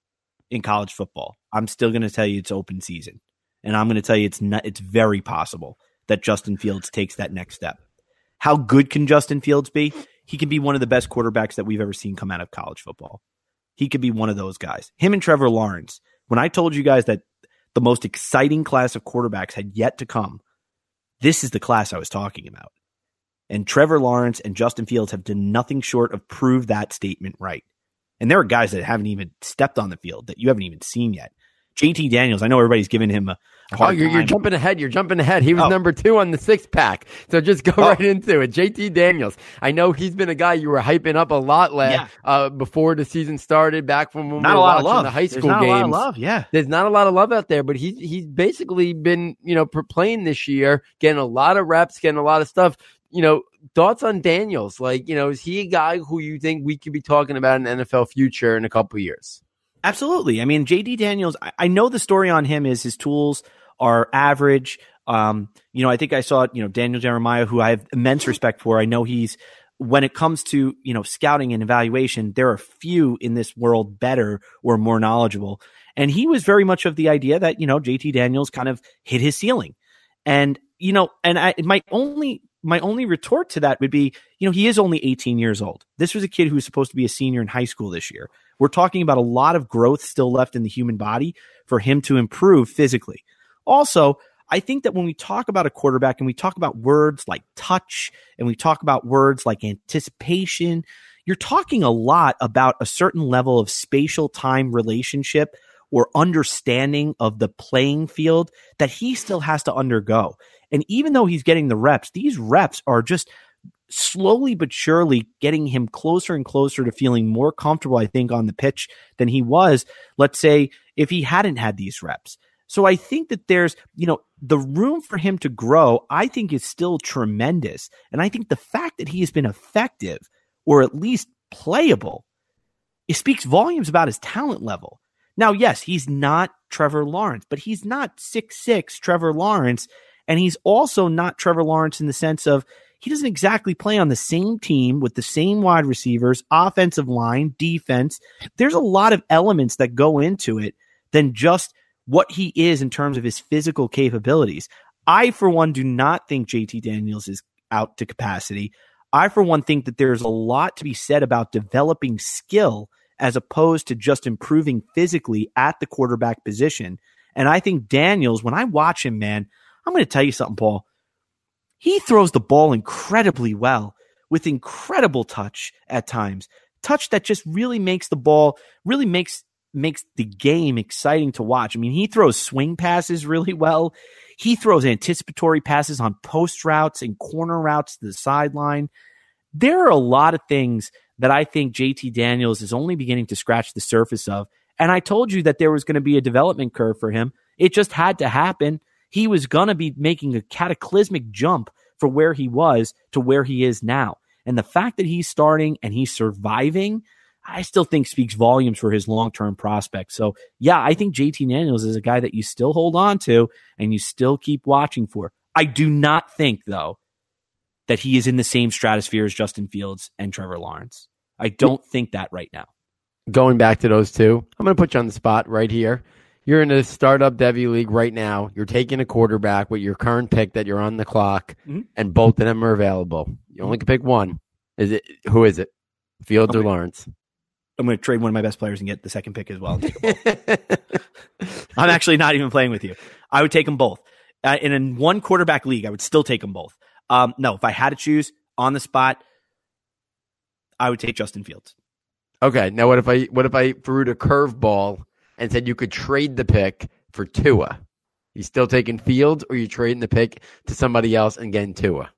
in college football, I'm still going to tell you it's open season. And I'm going to tell you it's not, it's very possible that Justin Fields takes that next step. How good can Justin Fields be? He can be one of the best quarterbacks that we've ever seen come out of college football. He could be one of those guys. Him and Trevor Lawrence. When I told you guys that the most exciting class of quarterbacks had yet to come, this is the class I was talking about. And Trevor Lawrence and Justin Fields have done nothing short of prove that statement right. And there are guys that haven't even stepped on the field that you haven't even seen yet. J T Daniels, I know everybody's giving him a, a hard Oh, you're, you're jumping ahead. You're jumping ahead. He was oh. number two on the six pack. So just go oh. right into it. J T Daniels. I know he's been a guy you were hyping up a lot last, yeah. uh, before the season started, back when we not were a lot watching of love. the high school There's not games. A lot of love, yeah. There's not a lot of love out there, but he's he's basically been, you know, playing this year, getting a lot of reps, getting a lot of stuff. You know, thoughts on Daniels? Like, you know, is he a guy who you think we could be talking about in the N F L future in a couple of years? Absolutely. I mean, J D Daniels, I, I know the story on him is his tools are average. Um, you know, I think I saw, you know, Daniel Jeremiah, who I have immense respect for. I know he's, when it comes to, you know, scouting and evaluation, there are few in this world better or more knowledgeable. And he was very much of the idea that, you know, J T Daniels kind of hit his ceiling. And, you know, and I, my only, my only retort to that would be, you know, he is only eighteen years old. This was a kid who was supposed to be a senior in high school this year. We're talking about a lot of growth still left in the human body for him to improve physically. Also, I think that when we talk about a quarterback and we talk about words like touch and we talk about words like anticipation, you're talking a lot about a certain level of spatial time relationship or understanding of the playing field that he still has to undergo. And even though he's getting the reps, these reps are just slowly but surely getting him closer and closer to feeling more comfortable, I think, on the pitch than he was, let's say, if he hadn't had these reps. So I think that there's, you know, the room for him to grow, I think, is still tremendous. And I think the fact that he has been effective or at least playable, it speaks volumes about his talent level. Now, yes, he's not Trevor Lawrence, but he's not six foot six Trevor Lawrence. And he's also not Trevor Lawrence in the sense of he doesn't exactly play on the same team with the same wide receivers, offensive line, defense. There's a lot of elements that go into it than just what he is in terms of his physical capabilities. I, for one, do not think J T Daniels is out to capacity. I, for one, think that there's a lot to be said about developing skill as opposed to just improving physically at the quarterback position. And I think Daniels, when I watch him, man, I'm going to tell you something, Paul. He throws the ball incredibly well with incredible touch at times. Touch that just really makes the ball, really makes makes the game exciting to watch. I mean, he throws swing passes really well. He throws anticipatory passes on post routes and corner routes to the sideline. There are a lot of things that I think J T Daniels is only beginning to scratch the surface of. And I told you that there was going to be a development curve for him. It just had to happen. He was going to be making a cataclysmic jump from where he was to where he is now. And the fact that he's starting and he's surviving, I still think speaks volumes for his long-term prospects. So, yeah, I think J T Daniels is a guy that you still hold on to and you still keep watching for. I do not think, though, that he is in the same stratosphere as Justin Fields and Trevor Lawrence. I don't think that right now. Going back to those two, I'm going to put you on the spot right here. You're in a startup Devy league right now. You're taking a quarterback with your current pick that you're on the clock, mm-hmm. and both of them are available. You only can pick one. Is it? Who is it? Fields okay. or Lawrence? I'm going to trade one of my best players and get the second pick as well. And take them both. I'm actually not even playing with you. I would take them both. Uh, in a one quarterback league, I would still take them both. Um, no, if I had to choose on the spot, I would take Justin Fields. Okay, now what if I what if I threw the curveball and said you could trade the pick for Tua? You still taking Fields, or you trading the pick to somebody else and getting Tua?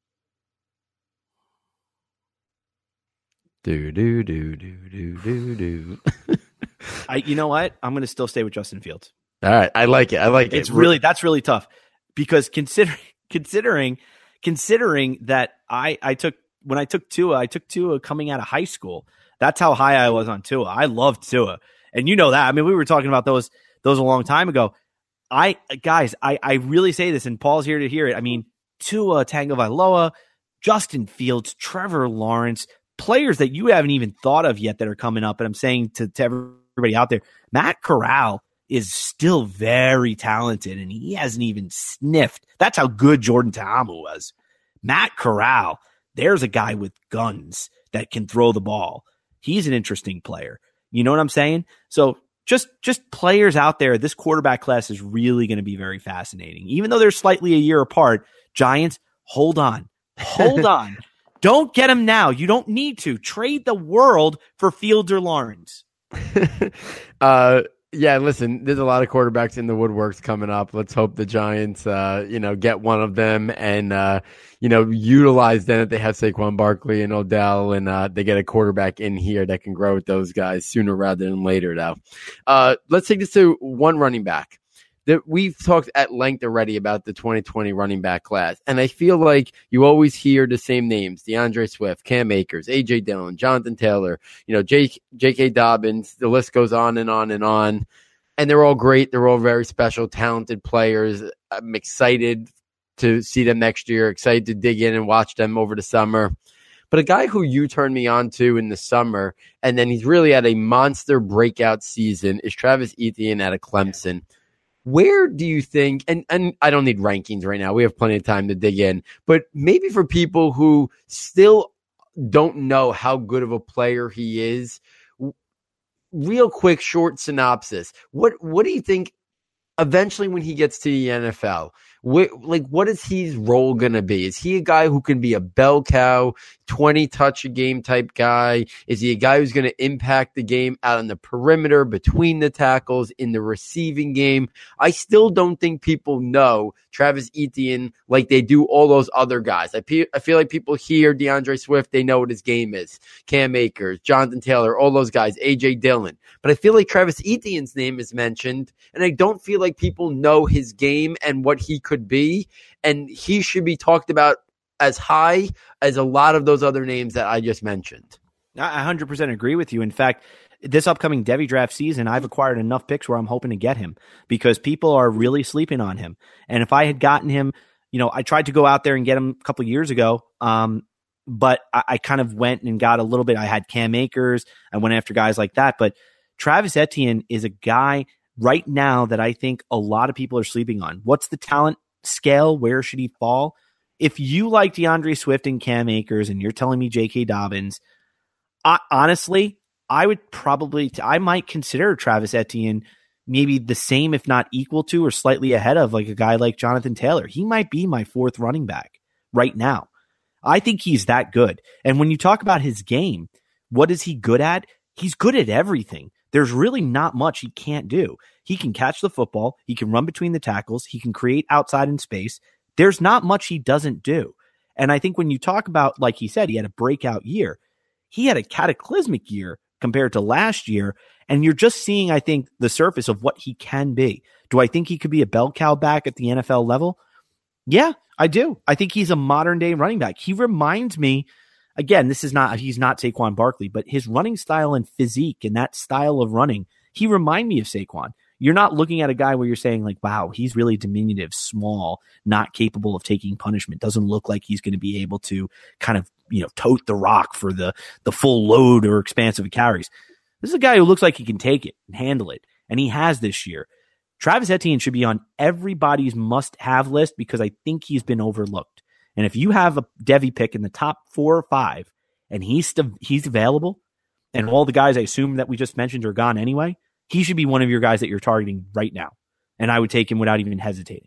Do do do do do do do. I, you know what? I'm going to still stay with Justin Fields. All right, I like it. I like it. It's really that's really tough because considering considering considering that I I took when I took Tua, I took Tua coming out of high school. That's how high I was on Tua. I loved Tua, and you know that. I mean, we were talking about those those a long time ago. I guys, I I really say this, and Paul's here to hear it. I mean, Tua Tagovailoa, Justin Fields, Trevor Lawrence, players that you haven't even thought of yet that are coming up. And I'm saying to, to everybody out there, Matt Corral is still very talented, and he hasn't even sniffed. That's how good Jordan Ta'amu was. Matt Corral, there's a guy with guns that can throw the ball. He's an interesting player. You know what I'm saying? So just just players out there, this quarterback class is really going to be very fascinating. Even though they're slightly a year apart, Giants, hold on. Hold on. Don't get him now. You don't need to. Trade the world for Fields or Lawrence. uh, yeah, listen, there's a lot of quarterbacks in the woodworks coming up. Let's hope the Giants, uh, you know, get one of them and, uh, you know, utilize them if they have Saquon Barkley and Odell, and uh, they get a quarterback in here that can grow with those guys sooner rather than later, though. Uh, let's take this to one running back. That we've talked at length already about the twenty twenty running back class, and I feel like you always hear the same names: DeAndre Swift, Cam Akers, A J Dillon, Jonathan Taylor, you know, J K Dobbins. The list goes on and on and on, and they're all great. They're all very special, talented players. I'm excited to see them next year. Excited to dig in and watch them over the summer. But a guy who you turned me on to in the summer, and then he's really had a monster breakout season, is Travis Etienne out of Clemson. Where do you think, and, and I don't need rankings right now, we have plenty of time to dig in, but maybe for people who still don't know how good of a player he is, real quick, short synopsis. What what do you think eventually when he gets to the N F L? What, like, what is his role going to be? Is he a guy who can be a bell cow, twenty touch a game type guy? Is he a guy who's going to impact the game out on the perimeter, between the tackles, in the receiving game? I still don't think people know Travis Etienne like they do all those other guys. I, pe- I feel like people hear DeAndre Swift, they know what his game is. Cam Akers, Jonathan Taylor, all those guys, A J Dillon. But I feel like Travis Etienne's name is mentioned, and I don't feel like people know his game and what he could be, and he should be talked about as high as a lot of those other names that I just mentioned. I one hundred percent agree with you. In fact, this upcoming Devy draft season, I've acquired enough picks where I'm hoping to get him because people are really sleeping on him. And if I had gotten him, you know, I tried to go out there and get him a couple years ago, um, but I, I kind of went and got a little bit. I had Cam Akers. I went after guys like that. But Travis Etienne is a guy right now that I think a lot of people are sleeping on. What's the talent scale? Where should he fall? If you like DeAndre Swift and Cam Akers and you're telling me J K Dobbins, I, honestly, I would probably, I might consider Travis Etienne maybe the same, if not equal to or slightly ahead of like a guy like Jonathan Taylor. He might be my fourth running back right now. I think he's that good. And when you talk about his game, what is he good at? He's good at everything. There's really not much he can't do. He can catch the football. He can run between the tackles. He can create outside in space. There's not much he doesn't do. And I think when you talk about, like he said, he had a breakout year. He had a cataclysmic year compared to last year. And you're just seeing, I think, the surface of what he can be. Do I think he could be a bell cow back at the N F L level? Yeah, I do. I think he's a modern day running back. He reminds me, again, this is not, he's not Saquon Barkley, but his running style and physique and that style of running, he remind me of Saquon. You're not looking at a guy where you're saying like, wow, he's really diminutive, small, not capable of taking punishment. Doesn't look like he's going to be able to kind of, you know, tote the rock for the, the full load or expansive carries. This is a guy who looks like he can take it and handle it. And he has this year. Travis Etienne should be on everybody's must-have list because I think he's been overlooked. And if you have a Devy pick in the top four or five and he's st- he's available and all the guys I assume that we just mentioned are gone anyway, he should be one of your guys that you're targeting right now. And I would take him without even hesitating.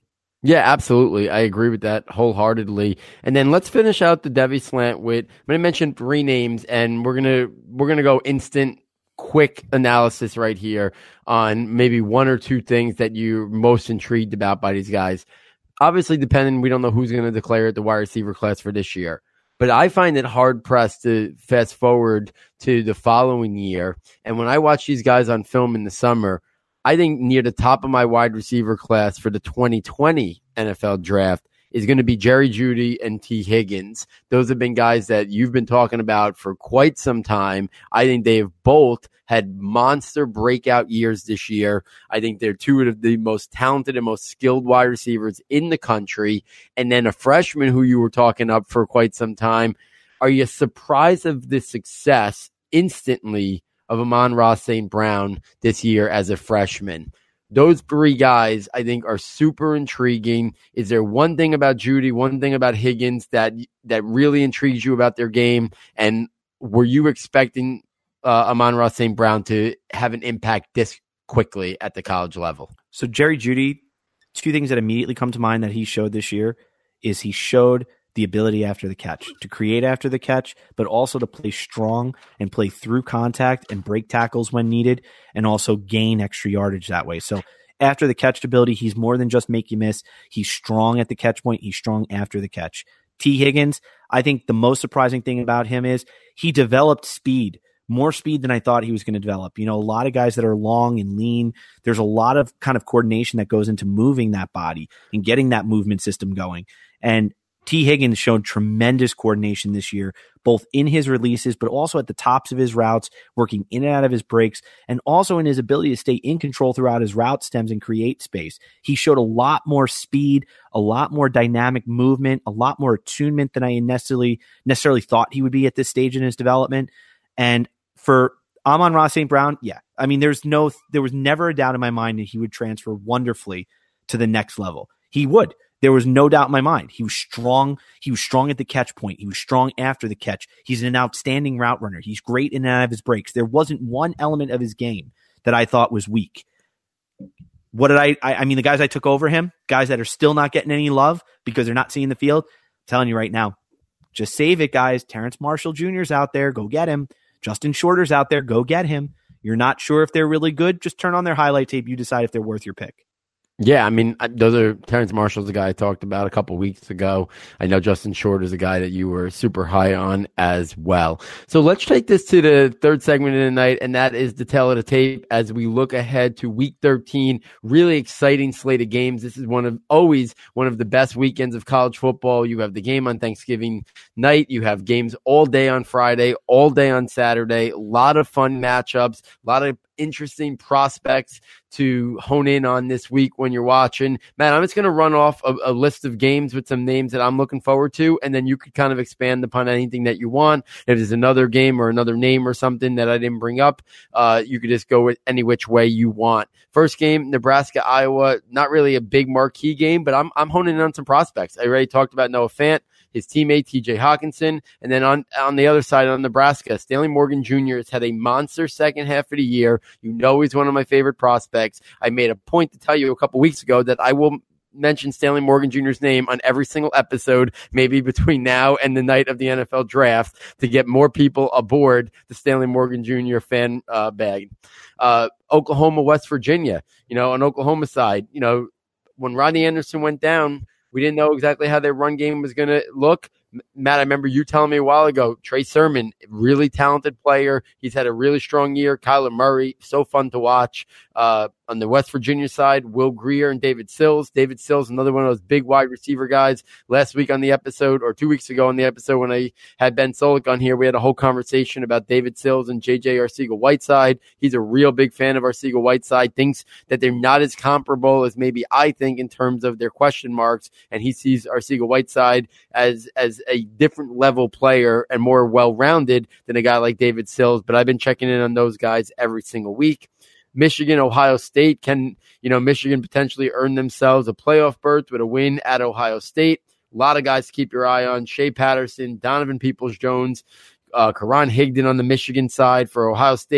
Yeah, absolutely. I agree with that wholeheartedly. And then let's finish out the Devy slant with, I'm going to mention three names, and we're going to we're going to go instant, quick analysis right here on maybe one or two things that you're most intrigued about by these guys. Obviously, depending, we don't know who's going to declare it the wide receiver class for this year. But I find it hard pressed to fast forward to the following year. And when I watch these guys on film in the summer, I think near the top of my wide receiver class for the twenty twenty N F L draft is going to be Jerry Jeudy and T. Higgins. Those have been guys that you've been talking about for quite some time. I think they have both had monster breakout years this year. I think they're two of the most talented and most skilled wide receivers in the country. And then a freshman who you were talking up for quite some time. Are you surprised of the success instantly of Amon-Ra Saint Brown this year as a freshman? Those three guys, I think, are super intriguing. Is there one thing about Jeudy, one thing about Higgins that that really intrigues you about their game? And were you expecting uh, Amon-Ra Saint Brown to have an impact this quickly at the college level? So Jerry Jeudy, two things that immediately come to mind that he showed this year is he showed the ability after the catch, to create after the catch, but also to play strong and play through contact and break tackles when needed, and also gain extra yardage that way. So after the catch ability, he's more than just make you miss. He's strong at the catch point. He's strong after the catch. T. Higgins, I think the most surprising thing about him is he developed speed, more speed than I thought he was going to develop. You know, a lot of guys that are long and lean, there's a lot of kind of coordination that goes into moving that body and getting that movement system going. And T. Higgins showed tremendous coordination this year, both in his releases, but also at the tops of his routes, working in and out of his breaks, and also in his ability to stay in control throughout his route stems and create space. He showed a lot more speed, a lot more dynamic movement, a lot more attunement than I necessarily necessarily thought he would be at this stage in his development. And for Amon-Ra Saint Brown, yeah, I mean, there's no, there was never a doubt in my mind that he would transfer wonderfully to the next level. He would. There was no doubt in my mind. He was strong. He was strong at the catch point. He was strong after the catch. He's an outstanding route runner. He's great in and out of his breaks. There wasn't one element of his game that I thought was weak. What did I, I, I mean, the guys I took over him, guys that are still not getting any love because they're not seeing the field, I'm telling you right now, just save it, guys. Terrence Marshall Junior's out there. Go get him. Justin Shorter's out there. Go get him. You're not sure if they're really good. Just turn on their highlight tape. You decide if they're worth your pick. Yeah, I mean, those are Terrence Marshall's the guy I talked about a couple weeks ago. I know Justin Short is a guy that you were super high on as well. So let's take this to the third segment of the night, and that is the tail of the tape as we look ahead to week thirteen. Really exciting slate of games. This is one of always one of the best weekends of college football. You have the game on Thanksgiving night. You have games all day on Friday, all day on Saturday. A lot of fun matchups, a lot of interesting prospects to hone in on this week when you're watching. Matt, I'm just going to run off a, a list of games with some names that I'm looking forward to, and then you could kind of expand upon anything that you want. If there's another game or another name or something that I didn't bring up, uh, you could just go with any which way you want. First game, Nebraska, Iowa, not really a big marquee game, but I'm I'm honing in on some prospects. I already talked about Noah Fant, his teammate T J Hawkinson, and then on, on the other side on Nebraska, Stanley Morgan Junior has had a monster second half of the year. You know he's one of my favorite prospects. I made a point to tell you a couple weeks ago that I will mention Stanley Morgan Junior's name on every single episode, maybe between now and the night of the N F L draft, to get more people aboard the Stanley Morgan Junior fan uh, bag. Uh, Oklahoma, West Virginia, you know, on Oklahoma side, you know, when Rodney Anderson went down, we didn't know exactly how their run game was going to look. Matt, I remember you telling me a while ago, Trey Sermon, really talented player. He's had a really strong year. Kyler Murray, so fun to watch. Uh, on the West Virginia side, Will Grier and David Sills. David Sills, another one of those big wide receiver guys. Last week on the episode, or two weeks ago on the episode when I had Ben Solik on here, we had a whole conversation about David Sills and J J Arcega-Whiteside. He's a real big fan of Arcega-Whiteside, thinks that they're not as comparable as maybe I think in terms of their question marks, and he sees Arcega-Whiteside as, as a different level player and more well-rounded than a guy like David Sills. But I've been checking in on those guys every single week. Michigan, Ohio State. Can, you know, Michigan potentially earn themselves a playoff berth with a win at Ohio State? A lot of guys to keep your eye on. Shea Patterson, Donovan Peoples-Jones, uh, Karan Higdon on the Michigan side. For Ohio State,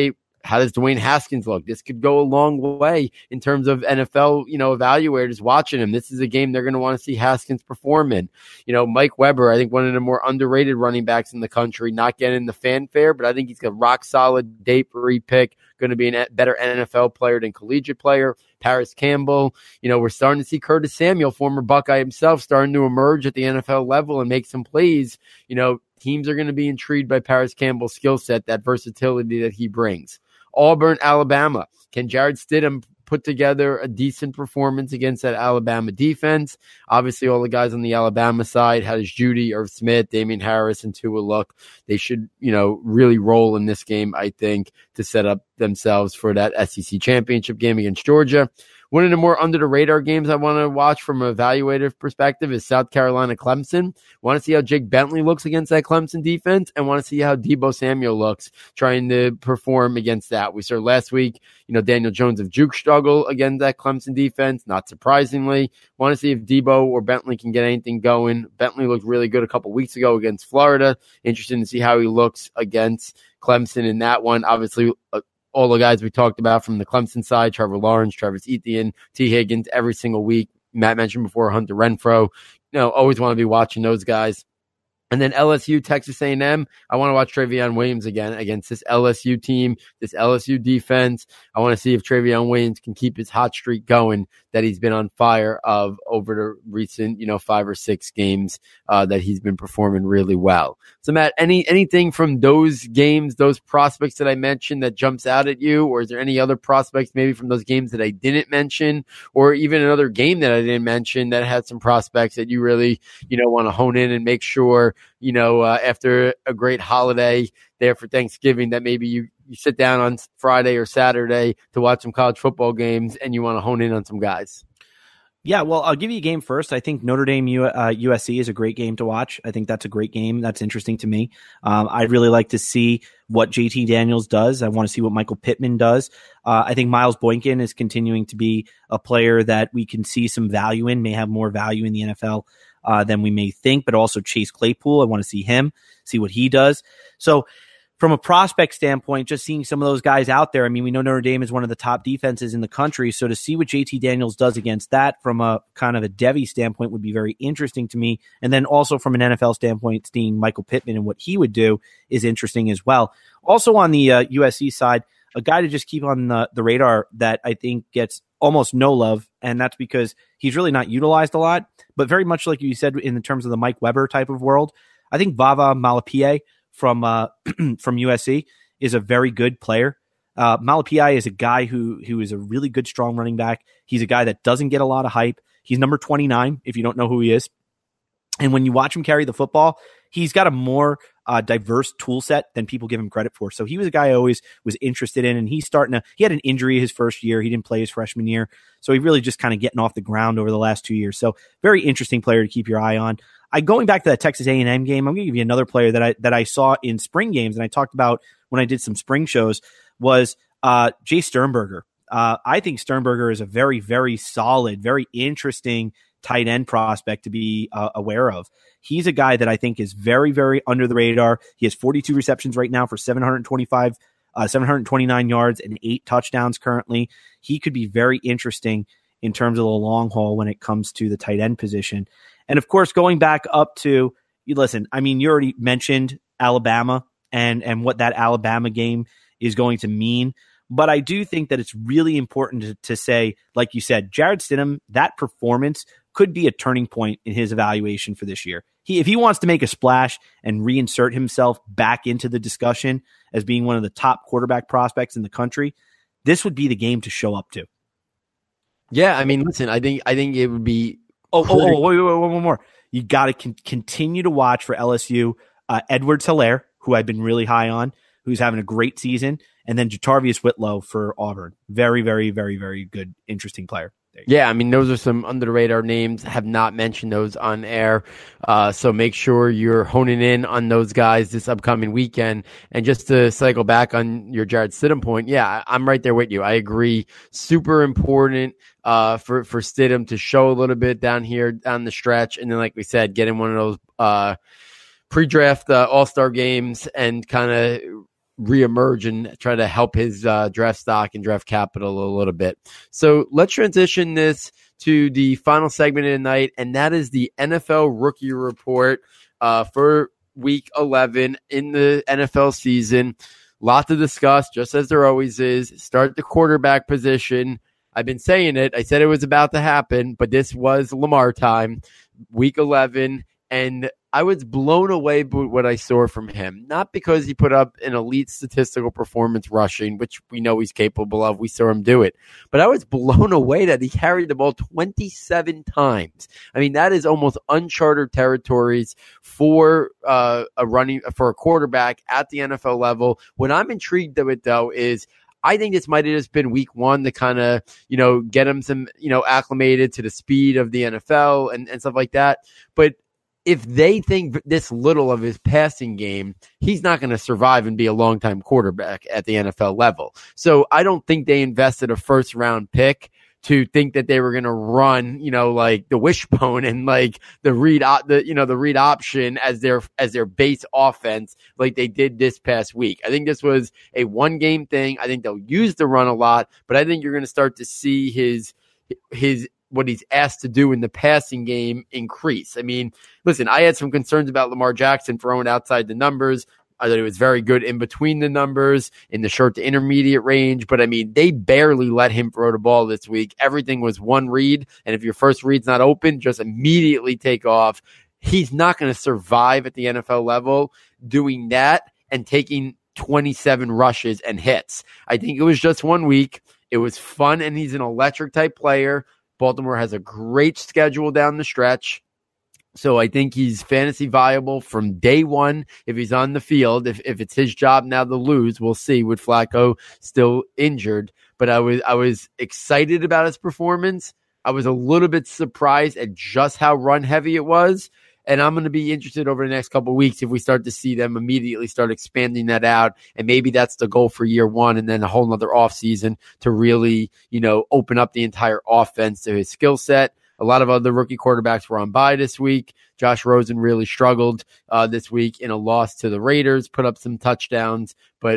how does Dwayne Haskins look? This could go a long way in terms of N F L, you know, evaluators watching him. This is a game they're going to want to see Haskins perform in. You know, Mike Weber, I think one of the more underrated running backs in the country, not getting the fanfare, but I think he's a rock solid day three pick, going to be a better N F L player than collegiate player. Paris Campbell, you know, we're starting to see Curtis Samuel, former Buckeye himself, starting to emerge at the N F L level and make some plays. You know, teams are going to be intrigued by Paris Campbell's skill set, that versatility that he brings. Auburn, Alabama. Can Jarrett Stidham put together a decent performance against that Alabama defense? Obviously, all the guys on the Alabama side, how does Judy, Irv Smith, Damian Harris, and Tua look? They should, you know, really roll in this game, I think, to set up themselves for that S E C championship game against Georgia. One of the more under-the-radar games I want to watch from an evaluative perspective is South Carolina-Clemson. Want to see how Jake Bentley looks against that Clemson defense, and want to see how Deebo Samuel looks trying to perform against that. We saw last week, you know, Daniel Jones of Duke struggle against that Clemson defense, not surprisingly. Want to see if Deebo or Bentley can get anything going. Bentley looked really good a couple weeks ago against Florida. Interesting to see how he looks against Clemson in that one. Obviously, uh, all the guys we talked about from the Clemson side, Trevor Lawrence, Travis Etienne, T. Higgins, every single week. Matt mentioned before, Hunter Renfrow. You know, always want to be watching those guys. And then L S U, Texas A and M. I want to watch Travion Williams again against this L S U team, this L S U defense. I want to see if Travion Williams can keep his hot streak going that he's been on fire of over the recent, you know, five or six games uh, that he's been performing really well. So, Matt, any anything from those games, those prospects that I mentioned that jumps out at you? Or is there any other prospects maybe from those games that I didn't mention? Or even another game that I didn't mention that had some prospects that you really, you know, want to hone in and make sure, you know, uh, after a great holiday there for Thanksgiving, that maybe you, you sit down on Friday or Saturday to watch some college football games and you want to hone in on some guys? Yeah, well, I'll give you a game first. I think Notre Dame U, uh, U S C is a great game to watch. I think that's a great game. That's interesting to me. Um, I'd really like to see what J T Daniels does. I want to see what Michael Pittman does. Uh, I think Miles Boykin is continuing to be a player that we can see some value in, may have more value in the N F L uh, than we may think, but also Chase Claypool. I want to see him, see what he does. So from a prospect standpoint, just seeing some of those guys out there, I mean, we know Notre Dame is one of the top defenses in the country. So to see what J T Daniels does against that from a kind of a Devy standpoint would be very interesting to me. And then also from an N F L standpoint, seeing Michael Pittman and what he would do is interesting as well. Also on the uh, U S C side, a guy to just keep on the, the radar that I think gets almost no love, and that's because he's really not utilized a lot, but very much like you said in terms of the Mike Weber type of world, I think Vava Malapie from uh, from U S C is a very good player. Uh, Malapie is a guy who who is a really good, strong running back. He's a guy that doesn't get a lot of hype. He's number twenty-nine, if you don't know who he is. And when you watch him carry the football, he's got a more uh, diverse tool set than people give him credit for. So he was a guy I always was interested in, and he's starting to, he had an injury his first year. He didn't play his freshman year. So he really just kind of getting off the ground over the last two years. So very interesting player to keep your eye on. I going back to that Texas A and M game, I'm going to give you another player that I that I saw in spring games, and I talked about when I did some spring shows, was uh, Jay Sternberger. Uh, I think Sternberger is a very, very solid, very interesting tight end prospect to be uh, aware of. He's a guy that I think is very, very under the radar. He has forty-two receptions right now for seven hundred twenty-five, uh, seven hundred twenty-nine yards and eight touchdowns currently. He could be very interesting in terms of the long haul when it comes to the tight end position. And of course, going back up to, you listen, I mean, you already mentioned Alabama and, and what that Alabama game is going to mean. But I do think that it's really important to, to say, like you said, Jarrett Stidham, that performance could be a turning point in his evaluation for this year. He, if he wants to make a splash and reinsert himself back into the discussion as being one of the top quarterback prospects in the country, this would be the game to show up to. Yeah, I mean, listen, I think I think it would be. Oh, oh, oh, wait, wait, wait, one more. You got to con- continue to watch for L S U uh, Edwards Hilaire, who I've been really high on, who's having a great season, and then Jatarvius Whitlow for Auburn. Very, very, very, very good, interesting player. Yeah, I mean, those are some under-the-radar names. Have not mentioned those on air. Uh, so make sure you're honing in on those guys this upcoming weekend. And just to cycle back on your Jarrett Stidham point, yeah, I'm right there with you. I agree. Super important uh, for, for Stidham to show a little bit down here, down the stretch. And then, like we said, get in one of those uh, pre-draft uh, all-star games and kind of reemerge and try to help his uh, draft stock and draft capital a little bit. So let's transition this to the final segment of the night, and that is the N F L rookie report uh, for week eleven in the N F L season. Lot to discuss, just as there always is. Start the quarterback position. I've been saying it. I said it was about to happen, but this was Lamar time, week eleven, and I was blown away by what I saw from him. Not because he put up an elite statistical performance rushing, which we know he's capable of. We saw him do it. But I was blown away that he carried the ball twenty-seven times. I mean, that is almost uncharted territories for uh, a running for a quarterback at the N F L level. What I'm intrigued with, though, is I think this might have just been week one to kind of, you know, get him some, you know, acclimated to the speed of the N F L and, and stuff like that. But if they think this little of his passing game, he's not going to survive and be a long-time quarterback at the N F L level. So I don't think they invested a first-round pick to think that they were going to run, you know, like the wishbone and like the read, op- the you know, the read option as their as their base offense, like they did this past week. I think this was a one-game thing. I think they'll use the run a lot, but I think you're going to start to see his his. what he's asked to do in the passing game increase. I mean, listen, I had some concerns about Lamar Jackson throwing outside the numbers. I thought he was very good in between the numbers, in the short to intermediate range. But, I mean, they barely let him throw the ball this week. Everything was one read. And if your first read's not open, just immediately take off. He's not going to survive at the N F L level doing that and taking twenty-seven rushes and hits. I think it was just one week. It was fun, and he's an electric type player. Baltimore has a great schedule down the stretch. So I think he's fantasy viable from day one if he's on the field. If if it's his job now to lose, we'll see with Flacco still injured. But I was I was excited about his performance. I was a little bit surprised at just how run heavy it was. And I'm going to be interested over the next couple of weeks if we start to see them immediately start expanding that out. And maybe that's the goal for year one and then a whole nother offseason to really, you know, open up the entire offense to his skill set. A lot of other rookie quarterbacks were on bye this week. Josh Rosen really struggled uh, this week in a loss to the Raiders, put up some touchdowns, but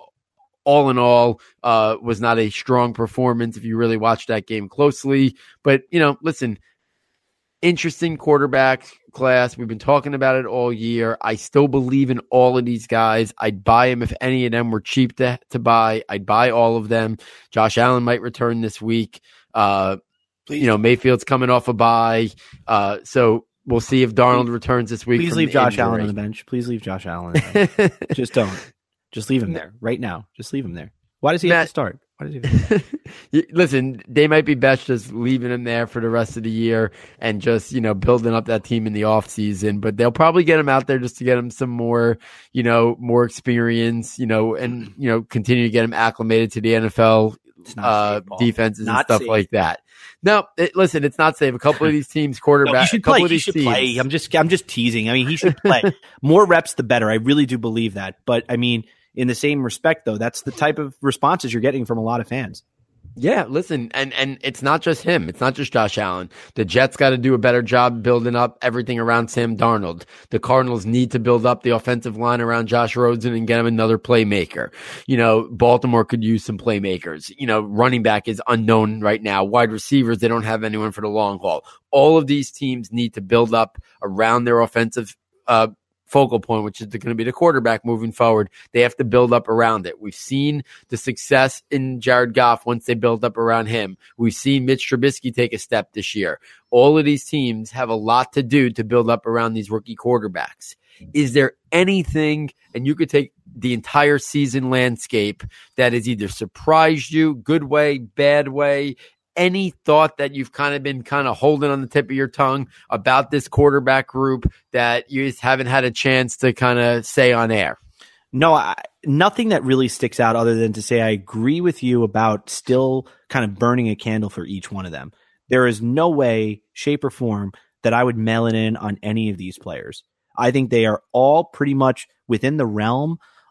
all in all, uh, was not a strong performance if you really watch that game closely. But, you know, listen, interesting quarterback class. We've been talking about it all year. I still believe in all of these guys. I'd buy them if any of them were cheap to, to buy. I'd buy all of them. Josh Allen might return this week. Uh, you know, Mayfield's coming off a bye. Uh, so we'll see if Darnold returns this week. Please leave Josh Allen on the bench. Please leave Josh Allen. Just don't. Just leave him there right now. Just leave him there. Why does he Matt, have to start? Why does he have to start? Listen, they might be best just leaving him there for the rest of the year and just, you know, building up that team in the offseason. But they'll probably get him out there just to get him some more, you know, more experience, you know, and, you know, continue to get him acclimated to the N F L uh, safe, defenses not and stuff safe. Like that. No, it, listen, it's not safe. A couple of these teams, quarterback, no, he should play. He should teams. play. I'm just, I'm just teasing. I mean, he should play. More reps, the better. I really do believe that. But I mean, in the same respect, though, that's the type of responses you're getting from a lot of fans. Yeah, listen, and, and it's not just him. It's not just Josh Allen. The Jets got to do a better job building up everything around Sam Darnold. The Cardinals need to build up the offensive line around Josh Rosen and get him another playmaker. You know, Baltimore could use some playmakers. You know, running back is unknown right now. Wide receivers, they don't have anyone for the long haul. All of these teams need to build up around their offensive uh focal point, which is going to be the quarterback moving forward. They have to build up around it. We've seen the success in Jared Goff once they build up around him. We've seen Mitch Trubisky take a step this year. All of these teams have a lot to do to build up around these rookie quarterbacks. Is there anything, and you could take the entire season landscape, that has either surprised you, good way, bad way, any thought that you've kind of been kind of holding on the tip of your tongue about this quarterback group that you just haven't had a chance to kind of say on air? No, I, nothing that really sticks out other than to say I agree with you about still kind of burning a candle for each one of them. There is no way, shape, or form that I would mail it in on any of these players. I think they are all pretty much within the realm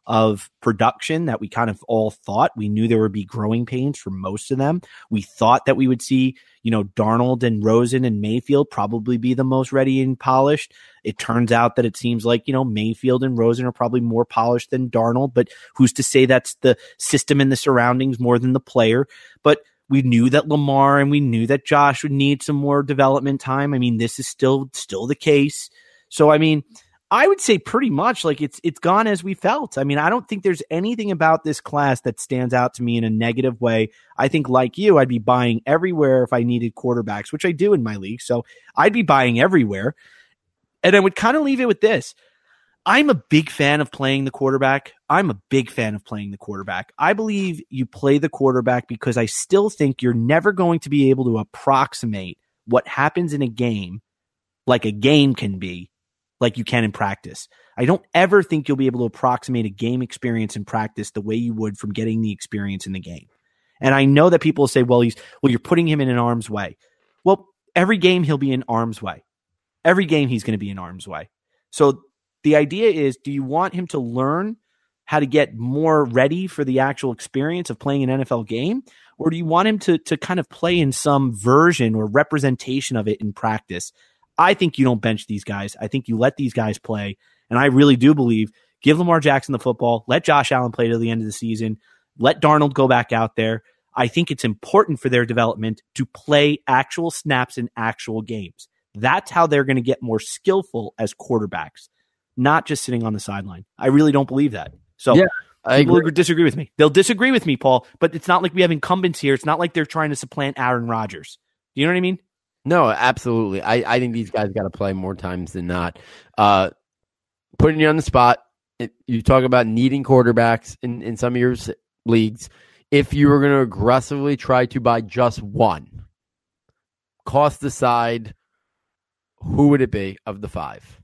of production that we kind of all thought. We knew there would be growing pains for most of them. We thought that we would see, you know, Darnold and Rosen and Mayfield probably be the most ready and polished. It turns out that it seems like, you know, Mayfield and Rosen are probably more polished than Darnold, but who's to say that's the system and the surroundings more than the player? But we knew that Lamar and we knew that Josh would need some more development time. I mean, this is still, still the case. So, I mean, I would say pretty much like it's it's gone as we felt. I mean, I don't think there's anything about this class that stands out to me in a negative way. I think like you, I'd be buying everywhere if I needed quarterbacks, which I do in my league. So I'd be buying everywhere. And I would kind of leave it with this. I'm a big fan of playing the quarterback. I'm a big fan of playing the quarterback. I believe you play the quarterback because I still think you're never going to be able to approximate what happens in a game like a game can be, like you can in practice. I don't ever think you'll be able to approximate a game experience in practice the way you would from getting the experience in the game. And I know that people will say, well, he's, well, you're putting him in an arm's way. Well, every game he'll be in arm's way. Every game he's going to be in arm's way. So the idea is, do you want him to learn how to get more ready for the actual experience of playing an N F L game? Or do you want him to, to kind of play in some version or representation of it in practice? I think you don't bench these guys. I think you let these guys play. And I really do believe give Lamar Jackson the football, let Josh Allen play till the end of the season, let Darnold go back out there. I think it's important for their development to play actual snaps in actual games. That's how they're going to get more skillful as quarterbacks, not just sitting on the sideline. I really don't believe that. So yeah, I people agree. disagree with me. They'll disagree with me, Paul, but it's not like we have incumbents here. It's not like they're trying to supplant Aaron Rodgers. Do you know what I mean? No, absolutely. I, I think these guys got to play more times than not. Uh, putting you on the spot, it, you talk about needing quarterbacks in, in some of your leagues. If you were going to aggressively try to buy just one, cost aside, who would it be of the five?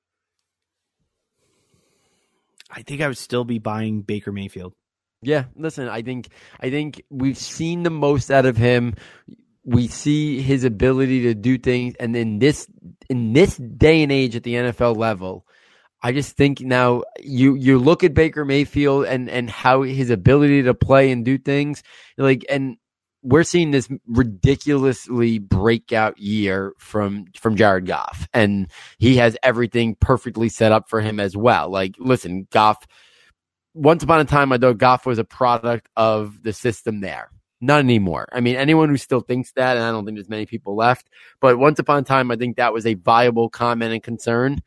I think I would still be buying Baker Mayfield. Yeah, listen, I think I think we've seen the most out of him. We see his ability to do things, and in this in this day and age at the N F L level, I just think now you you look at Baker Mayfield and and how his ability to play and do things, like, and we're seeing this ridiculously breakout year from from Jared Goff, and he has everything perfectly set up for him as well. Like, listen, Goff. Once upon a time, I thought Goff was a product of the system there. Not anymore. I mean, anyone who still thinks that, and I don't think there's many people left, but once upon a time, I think that was a viable comment and concern.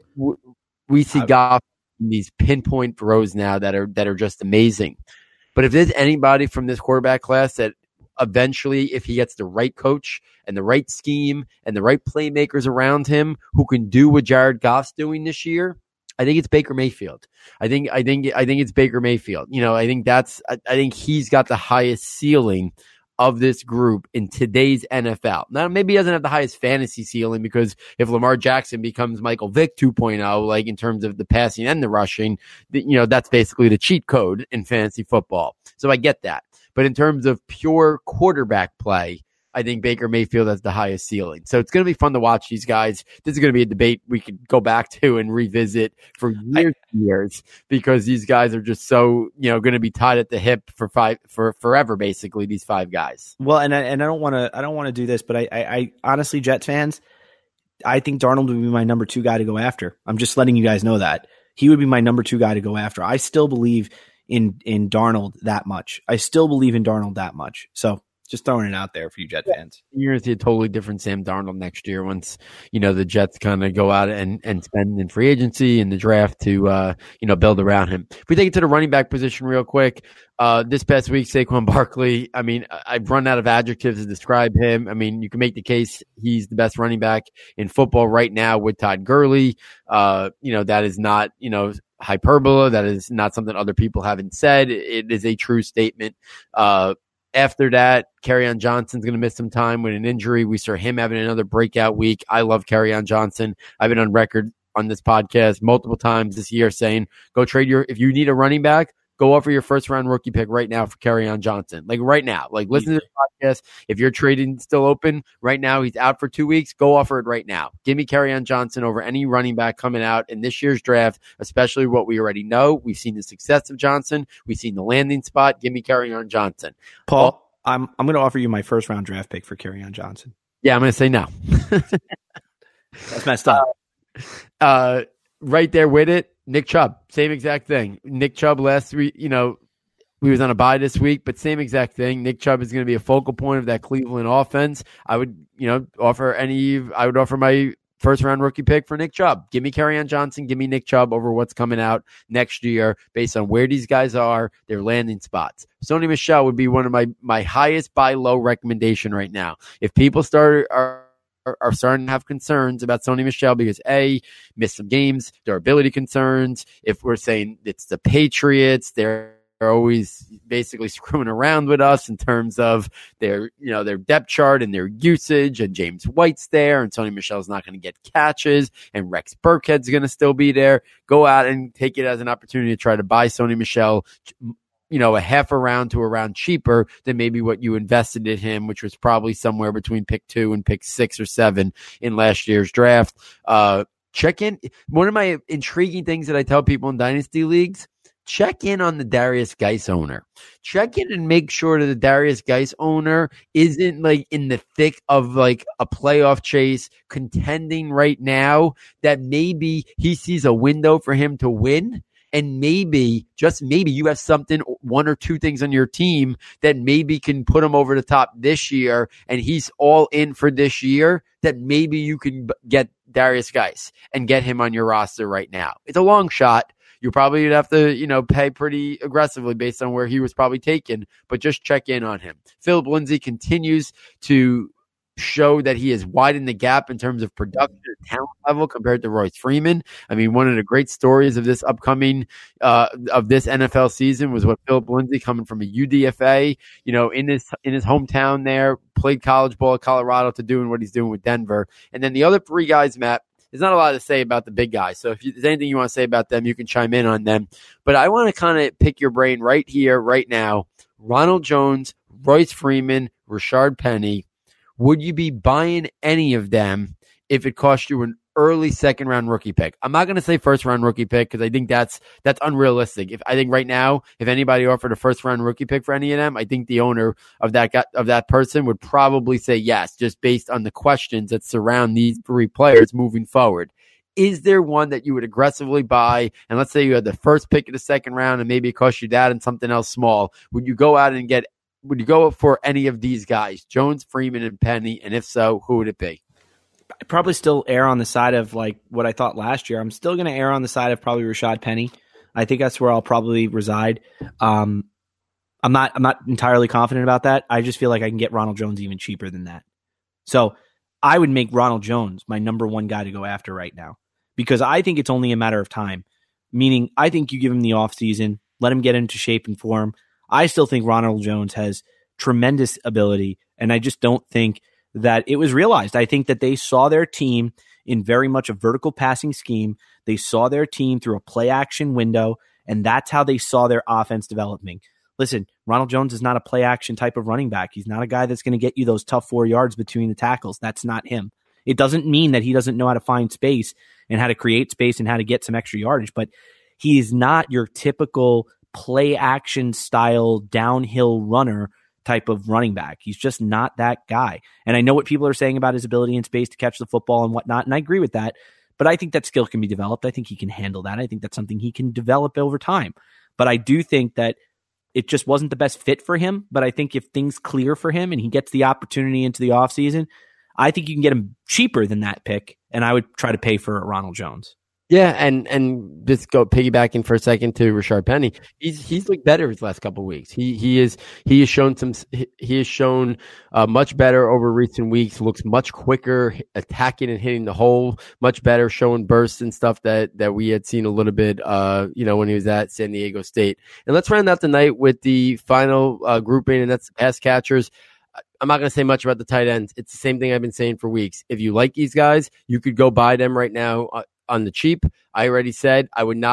We see Goff in these pinpoint throws now that are that are just amazing. But if there's anybody from this quarterback class that eventually, if he gets the right coach and the right scheme and the right playmakers around him who can do what Jared Goff's doing this year, I think it's Baker Mayfield. I think I think I think it's Baker Mayfield. You know, I think that's I, I think he's got the highest ceiling of this group in today's N F L. Now, maybe he doesn't have the highest fantasy ceiling, because if Lamar Jackson becomes Michael Vick two point oh, like in terms of the passing and the rushing, you know, that's basically the cheat code in fantasy football. So I get that. But in terms of pure quarterback play, I think Baker Mayfield has the highest ceiling. So it's going to be fun to watch these guys. This is going to be a debate we could go back to and revisit for years and years, because these guys are just so, you know, going to be tied at the hip for five for forever, basically, these five guys. Well, and I, and I don't want to I don't want to do this, but I, I, I honestly, Jets fans, I think Darnold would be my number two guy to go after. I'm just letting you guys know that. He would be my number two guy to go after. I still believe in in Darnold that much. I still believe in Darnold that much. So just throwing it out there for you Jet fans. You're going to see a totally different Sam Darnold next year once, you know, the Jets kind of go out and, and spend in free agency and the draft to, uh, you know, build around him. If we take it to the running back position real quick, uh, this past week, Saquon Barkley, I mean, I've run out of adjectives to describe him. I mean, you can make the case he's the best running back in football right now with Todd Gurley. Uh, you know, that is not, you know, hyperbole. That is not something other people haven't said. It is a true statement. Uh, After that, Kerryon Johnson's going to miss some time with an injury. We saw him having another breakout week. I love Kerryon Johnson. I've been on record on this podcast multiple times this year saying, go trade your, if you need a running back, go offer your first round rookie pick right now for Kerryon Johnson. Like right now, like listen to the podcast. If your trading still open right now, he's out for two weeks. Go offer it right now. Give me Kerryon Johnson over any running back coming out in this year's draft, especially what we already know. We've seen the success of Johnson. We've seen the landing spot. Give me Kerryon Johnson. Paul, oh, I'm I'm going to offer you my first round draft pick for Kerryon Johnson. Yeah, I'm going to say no. That's messed up. Uh, uh, right there with it, Nick Chubb, same exact thing. Nick Chubb last week, you know, we was on a bye this week, but same exact thing. Nick Chubb is going to be a focal point of that Cleveland offense. I would, you know, offer any, I would offer my first round rookie pick for Nick Chubb. Give me Kerryon Johnson. Give me Nick Chubb over what's coming out next year based on where these guys are, their landing spots. Sony Michel would be one of my, my highest buy low recommendation right now. If people start are, are starting to have concerns about Sony Michel because A, missed some games, durability concerns. If we're saying it's the Patriots, they're always basically screwing around with us in terms of their, you know, their depth chart and their usage, and James White's there and Sony Michel's not going to get catches and Rex Burkhead's going to still be there. Go out and take it as an opportunity to try to buy Sony Michel, you know, a half a round to a round cheaper than maybe what you invested in him, which was probably somewhere between pick two and pick six or seven in last year's draft. Uh, check in. One of my intriguing things that I tell people in dynasty leagues, check in on the Darius Geis owner. Check in and make sure that the Darius Geis owner isn't like in the thick of like a playoff chase, contending right now, that maybe he sees a window for him to win. And maybe, just maybe, you have something, one or two things on your team that maybe can put him over the top this year, and he's all in for this year, that maybe you can get Darius Geis and get him on your roster right now. It's a long shot. You probably would have to, you know, pay pretty aggressively based on where he was probably taken, but just check in on him. Philip Lindsay continues to show that he has widened the gap in terms of production and talent level compared to Royce Freeman. I mean, one of the great stories of this upcoming, uh, of this N F L season was what Philip Lindsay, coming from a U D F A, you know, in his, in his hometown there, played college ball at Colorado, to doing what he's doing with Denver. And then the other three guys, Matt, there's not a lot to say about the big guys. So if you, there's anything you want to say about them, you can chime in on them. But I want to kind of pick your brain right here, right now. Ronald Jones, Royce Freeman, Rashard Penny. Would you be buying any of them if it cost you an early second round rookie pick? I'm not going to say first round rookie pick because I think that's that's unrealistic. If I think right now, if anybody offered a first round rookie pick for any of them, I think the owner of that guy, of that person would probably say yes, just based on the questions that surround these three players moving forward. Is there one that you would aggressively buy? And let's say you had the first pick of the second round and maybe it cost you that and something else small. Would you go out and get Would you go for any of these guys, Jones, Freeman, and Penny? And if so, who would it be? I'd probably still err on the side of like what I thought last year. I'm still going to err on the side of probably Rashard Penny. I think that's where I'll probably reside. Um, I'm not. I'm not entirely confident about that. I just feel like I can get Ronald Jones even cheaper than that. So I would make Ronald Jones my number one guy to go after right now, because I think it's only a matter of time. Meaning, I think you give him the offseason, let him get into shape and form. I still think Ronald Jones has tremendous ability, and I just don't think that it was realized. I think that they saw their team in very much a vertical passing scheme. They saw their team through a play action window, and that's how they saw their offense developing. Listen, Ronald Jones is not a play action type of running back. He's not a guy that's going to get you those tough four yards between the tackles. That's not him. It doesn't mean that he doesn't know how to find space and how to create space and how to get some extra yardage, but he is not your typical play action style downhill runner type of running back. He's just not that guy. And I know what people are saying about his ability in space to catch the football and whatnot, and I agree with that, but I think that skill can be developed. I think he can handle that. I think that's something he can develop over time. But I do think that it just wasn't the best fit for him. But I think if things clear for him and he gets the opportunity into the offseason, I think you can get him cheaper than that pick, and I would try to pay for Ronald Jones. Yeah, and and just go piggybacking for a second to Rashard Penny. He's he's looked better his last couple of weeks. He he is he has shown some he has shown uh, much better over recent weeks. Looks much quicker, attacking and hitting the hole much better, showing bursts and stuff that that we had seen a little bit. Uh, you know, when he was at San Diego State. And let's round out the night with the final uh, grouping, and that's the pass catchers. I'm not going to say much about the tight ends. It's the same thing I've been saying for weeks. If you like these guys, you could go buy them right now uh, on the cheap. I already said I would not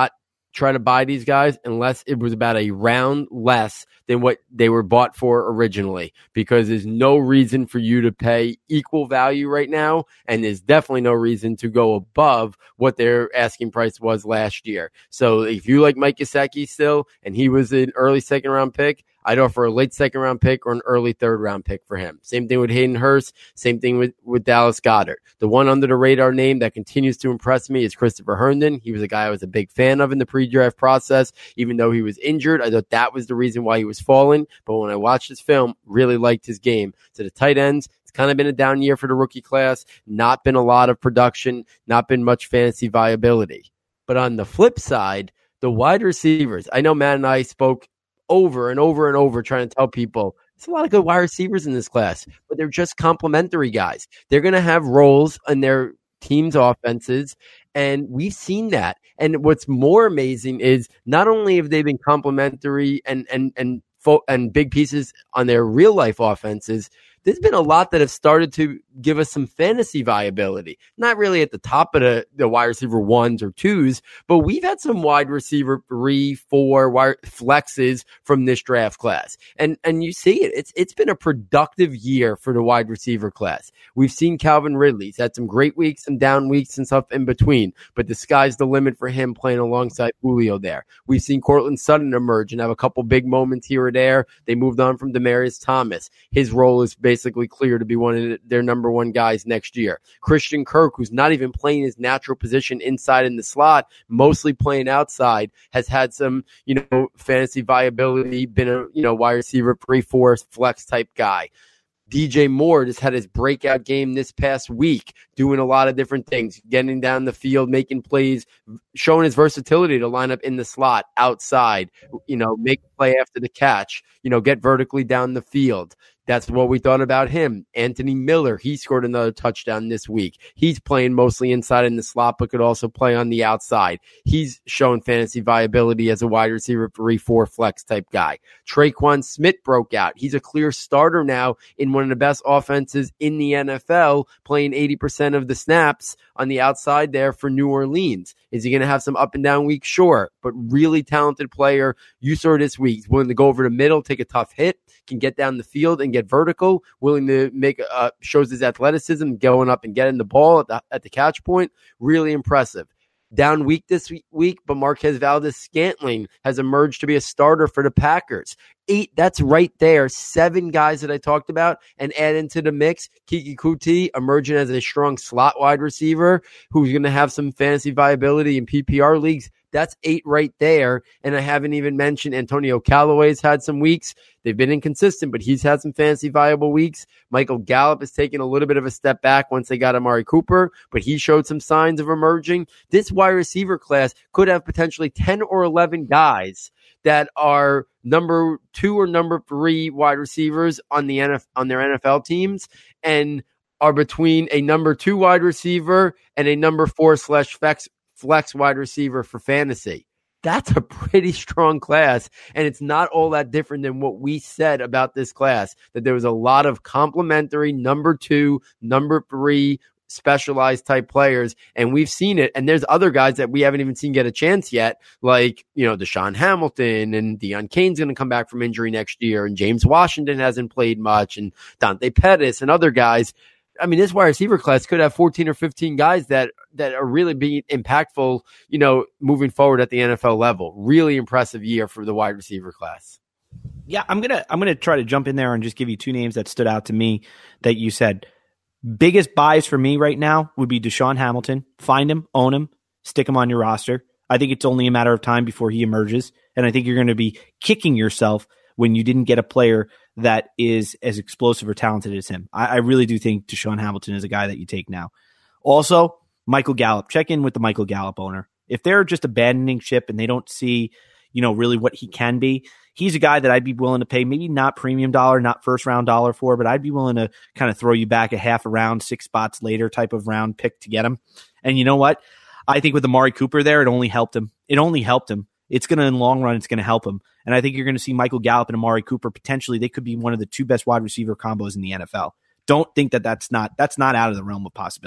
try to buy these guys unless it was about a round less than what they were bought for originally, because there's no reason for you to pay equal value right now, and there's definitely no reason to go above what their asking price was last year. So if you like Mike Gesicki still, and he was an early second round pick, I'd offer a late second round pick or an early third round pick for him. Same thing with Hayden Hurst. Same thing with, with Dallas Goedert. The one under the radar name that continues to impress me is Christopher Herndon. He was a guy I was a big fan of in the pre-draft process. Even though he was injured, I thought that was the reason why he was falling. But when I watched his film, really liked his game. So the tight ends, it's kind of been a down year for the rookie class. Not been a lot of production. Not been much fantasy viability. But on the flip side, the wide receivers, I know Matt and I spoke over and over and over trying to tell people there's a lot of good wide receivers in this class, but they're just complementary guys. They're going to have roles in their team's offenses, and we've seen that. And what's more amazing is not only have they been complementary and and and fo- and big pieces on their real life offenses, there's been a lot that have started to give us some fantasy viability. Not really at the top of the, the wide receiver ones or twos, but we've had some wide receiver three, four wide flexes from this draft class. And and you see it. It's it's been a productive year for the wide receiver class. We've seen Calvin Ridley. He's had some great weeks, some down weeks and stuff in between, but the sky's the limit for him playing alongside Julio there. We've seen Cortland Sutton emerge and have a couple big moments here or there. They moved on from Demaryius Thomas. His role is basically clear to be one of their number one guys next year. Christian Kirk, who's not even playing his natural position inside in the slot, mostly playing outside, has had some, you know, fantasy viability, been a, you know, wide receiver, three, four, flex type guy. D J Moore just had his breakout game this past week, doing a lot of different things, getting down the field, making plays, showing his versatility to line up in the slot, outside, you know, make a play after the catch, you know, get vertically down the field. That's what we thought about him. Anthony Miller, he scored another touchdown this week. He's playing mostly inside in the slot, but could also play on the outside. He's shown fantasy viability as a wide receiver, three, four flex type guy. Traquan Smith broke out. He's a clear starter now in one of the best offenses in the N F L, playing eighty percent of the snaps on the outside there for New Orleans. Is he going to have some up and down weeks? Sure, but really talented player. You saw this week. He's willing to go over the middle, take a tough hit, can get down the field and get vertical, willing to make, uh, shows his athleticism, going up and getting the ball at the, at the catch point. Really impressive. Down week this week, but Marquez Valdes-Scantling has emerged to be a starter for the Packers. Eight, that's right there. Seven guys that I talked about, and add into the mix Keke Coutee emerging as a strong slot wide receiver who's going to have some fantasy viability in P P R leagues. That's eight right there. And I haven't even mentioned Antonio Callaway's had some weeks. They've been inconsistent, but he's had some fantasy viable weeks. Michael Gallup has taken a little bit of a step back once they got Amari Cooper, but he showed some signs of emerging. This wide receiver class could have potentially ten or eleven guys that are number two or number three wide receivers on the N F L, on their N F L teams, and are between a number two wide receiver and a number four slash flex flex wide receiver for fantasy. That's a pretty strong class, and it's not all that different than what we said about this class, that there was a lot of complementary number two, number three specialized type players, and we've seen it. And there's other guys that we haven't even seen get a chance yet, like, you know, Deshaun Hamilton, and Deion Kane's going to come back from injury next year, and James Washington hasn't played much, and Dante Pettis and other guys. I mean, this wide receiver class could have fourteen or fifteen guys that that are really being impactful, you know, moving forward at the N F L level. Really impressive year for the wide receiver class. Yeah, I'm gonna I'm gonna try to jump in there and just give you two names that stood out to me that you said. Biggest buys for me right now would be Deshaun Hamilton. Find him, own him, stick him on your roster. I think it's only a matter of time before he emerges, and I think you're going to be kicking yourself when you didn't get a player that is as explosive or talented as him. I, I really do think Deshaun Hamilton is a guy that you take now. Also, Michael Gallup. Check in with the Michael Gallup owner. If they're just abandoning ship and they don't see, you know, really what he can be, he's a guy that I'd be willing to pay, maybe not premium dollar, not first round dollar for, but I'd be willing to kind of throw you back a half a round, six spots later type of round pick to get him. And you know what? I think with Amari Cooper there, it only helped him. It only helped him. It's going to, in the long run, it's going to help him. And I think you're going to see Michael Gallup and Amari Cooper, potentially, they could be one of the two best wide receiver combos in the N F L. Don't think that that's not, that's not out of the realm of possibility.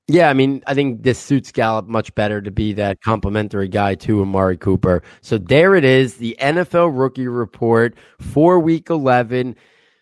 Yeah, I mean, I think this suits Gallup much better to be that complimentary guy to Amari Cooper. So there it is, the N F L Rookie Report for Week eleven.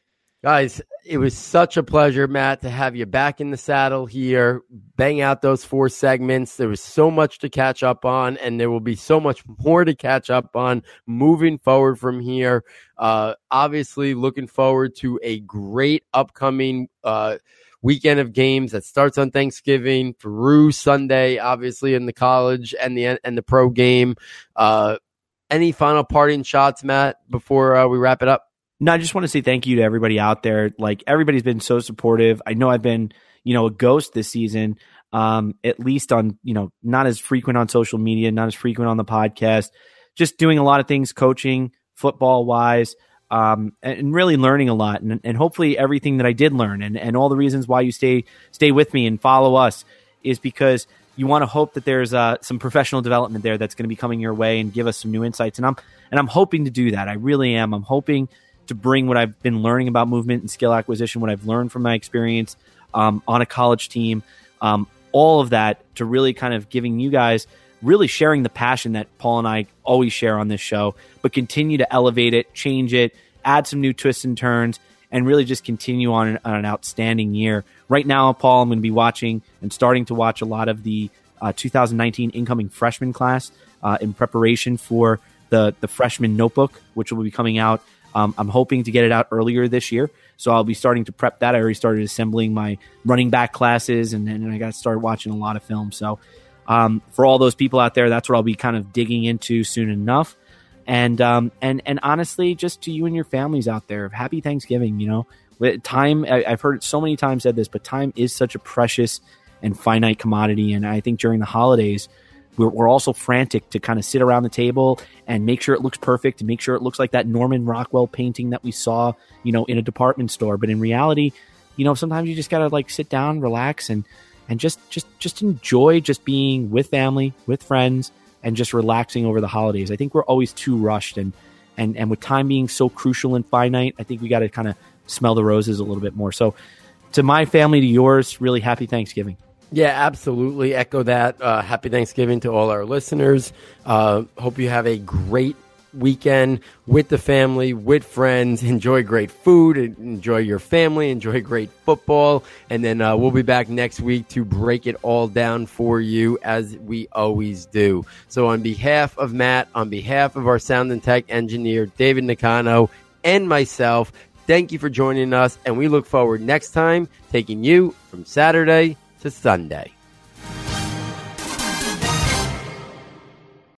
Guys, it was such a pleasure, Matt, to have you back in the saddle here, bang out those four segments. There was so much to catch up on, and there will be so much more to catch up on moving forward from here. Uh, obviously, looking forward to a great upcoming uh weekend of games that starts on Thanksgiving through Sunday, obviously in the college and the and the pro game. Uh, any final parting shots, Matt, before uh, we wrap it up? No, I just want to say thank you to everybody out there. Like, everybody's been so supportive. I know I've been, you know, a ghost this season, um, at least on, you know, not as frequent on social media, not as frequent on the podcast, just doing a lot of things, coaching, football wise. Um, and really learning a lot, and, and hopefully everything that I did learn, and, and all the reasons why you stay stay with me and follow us is because you want to hope that there's uh, some professional development there that's going to be coming your way and give us some new insights. And I'm and I'm hoping to do that. I really am. I'm hoping to bring what I've been learning about movement and skill acquisition, what I've learned from my experience um, on a college team, um, all of that to really kind of giving you guys. Really sharing the passion that Paul and I always share on this show, but continue to elevate it, change it, add some new twists and turns, and really just continue on an, on an outstanding year. Right now, Paul, I'm going to be watching and starting to watch a lot of the uh, two thousand nineteen incoming freshman class uh, in preparation for the, the freshman notebook, which will be coming out. Um, I'm hoping to get it out earlier this year, so I'll be starting to prep that. I already started assembling my running back classes, and then I got to start watching a lot of film. So Um, for all those people out there, that's what I'll be kind of digging into soon enough. And, um, and, and honestly, just to you and your families out there, happy Thanksgiving. You know, time, I, I've heard it so many times said this, but time is such a precious and finite commodity. And I think during the holidays, we're, we're also frantic to kind of sit around the table and make sure it looks perfect and make sure it looks like that Norman Rockwell painting that we saw, you know, in a department store. But in reality, you know, sometimes you just got to like sit down, relax, and, And just, just, just enjoy just being with family, with friends, and just relaxing over the holidays. I think we're always too rushed, and and and with time being so crucial and finite, I think we got to kind of smell the roses a little bit more. So, to my family, to yours, really happy Thanksgiving. Yeah, absolutely. Echo that. Uh, happy Thanksgiving to all our listeners. Uh, hope you have a great weekend with the family, with friends. Enjoy great food, enjoy your family, enjoy great football, and then uh, we'll be back next week to break it all down for you as we always do. So on behalf of Matt, on behalf of our sound and tech engineer David Nicano, and myself, thank you for joining us, and we look forward next time taking you from Saturday to Sunday.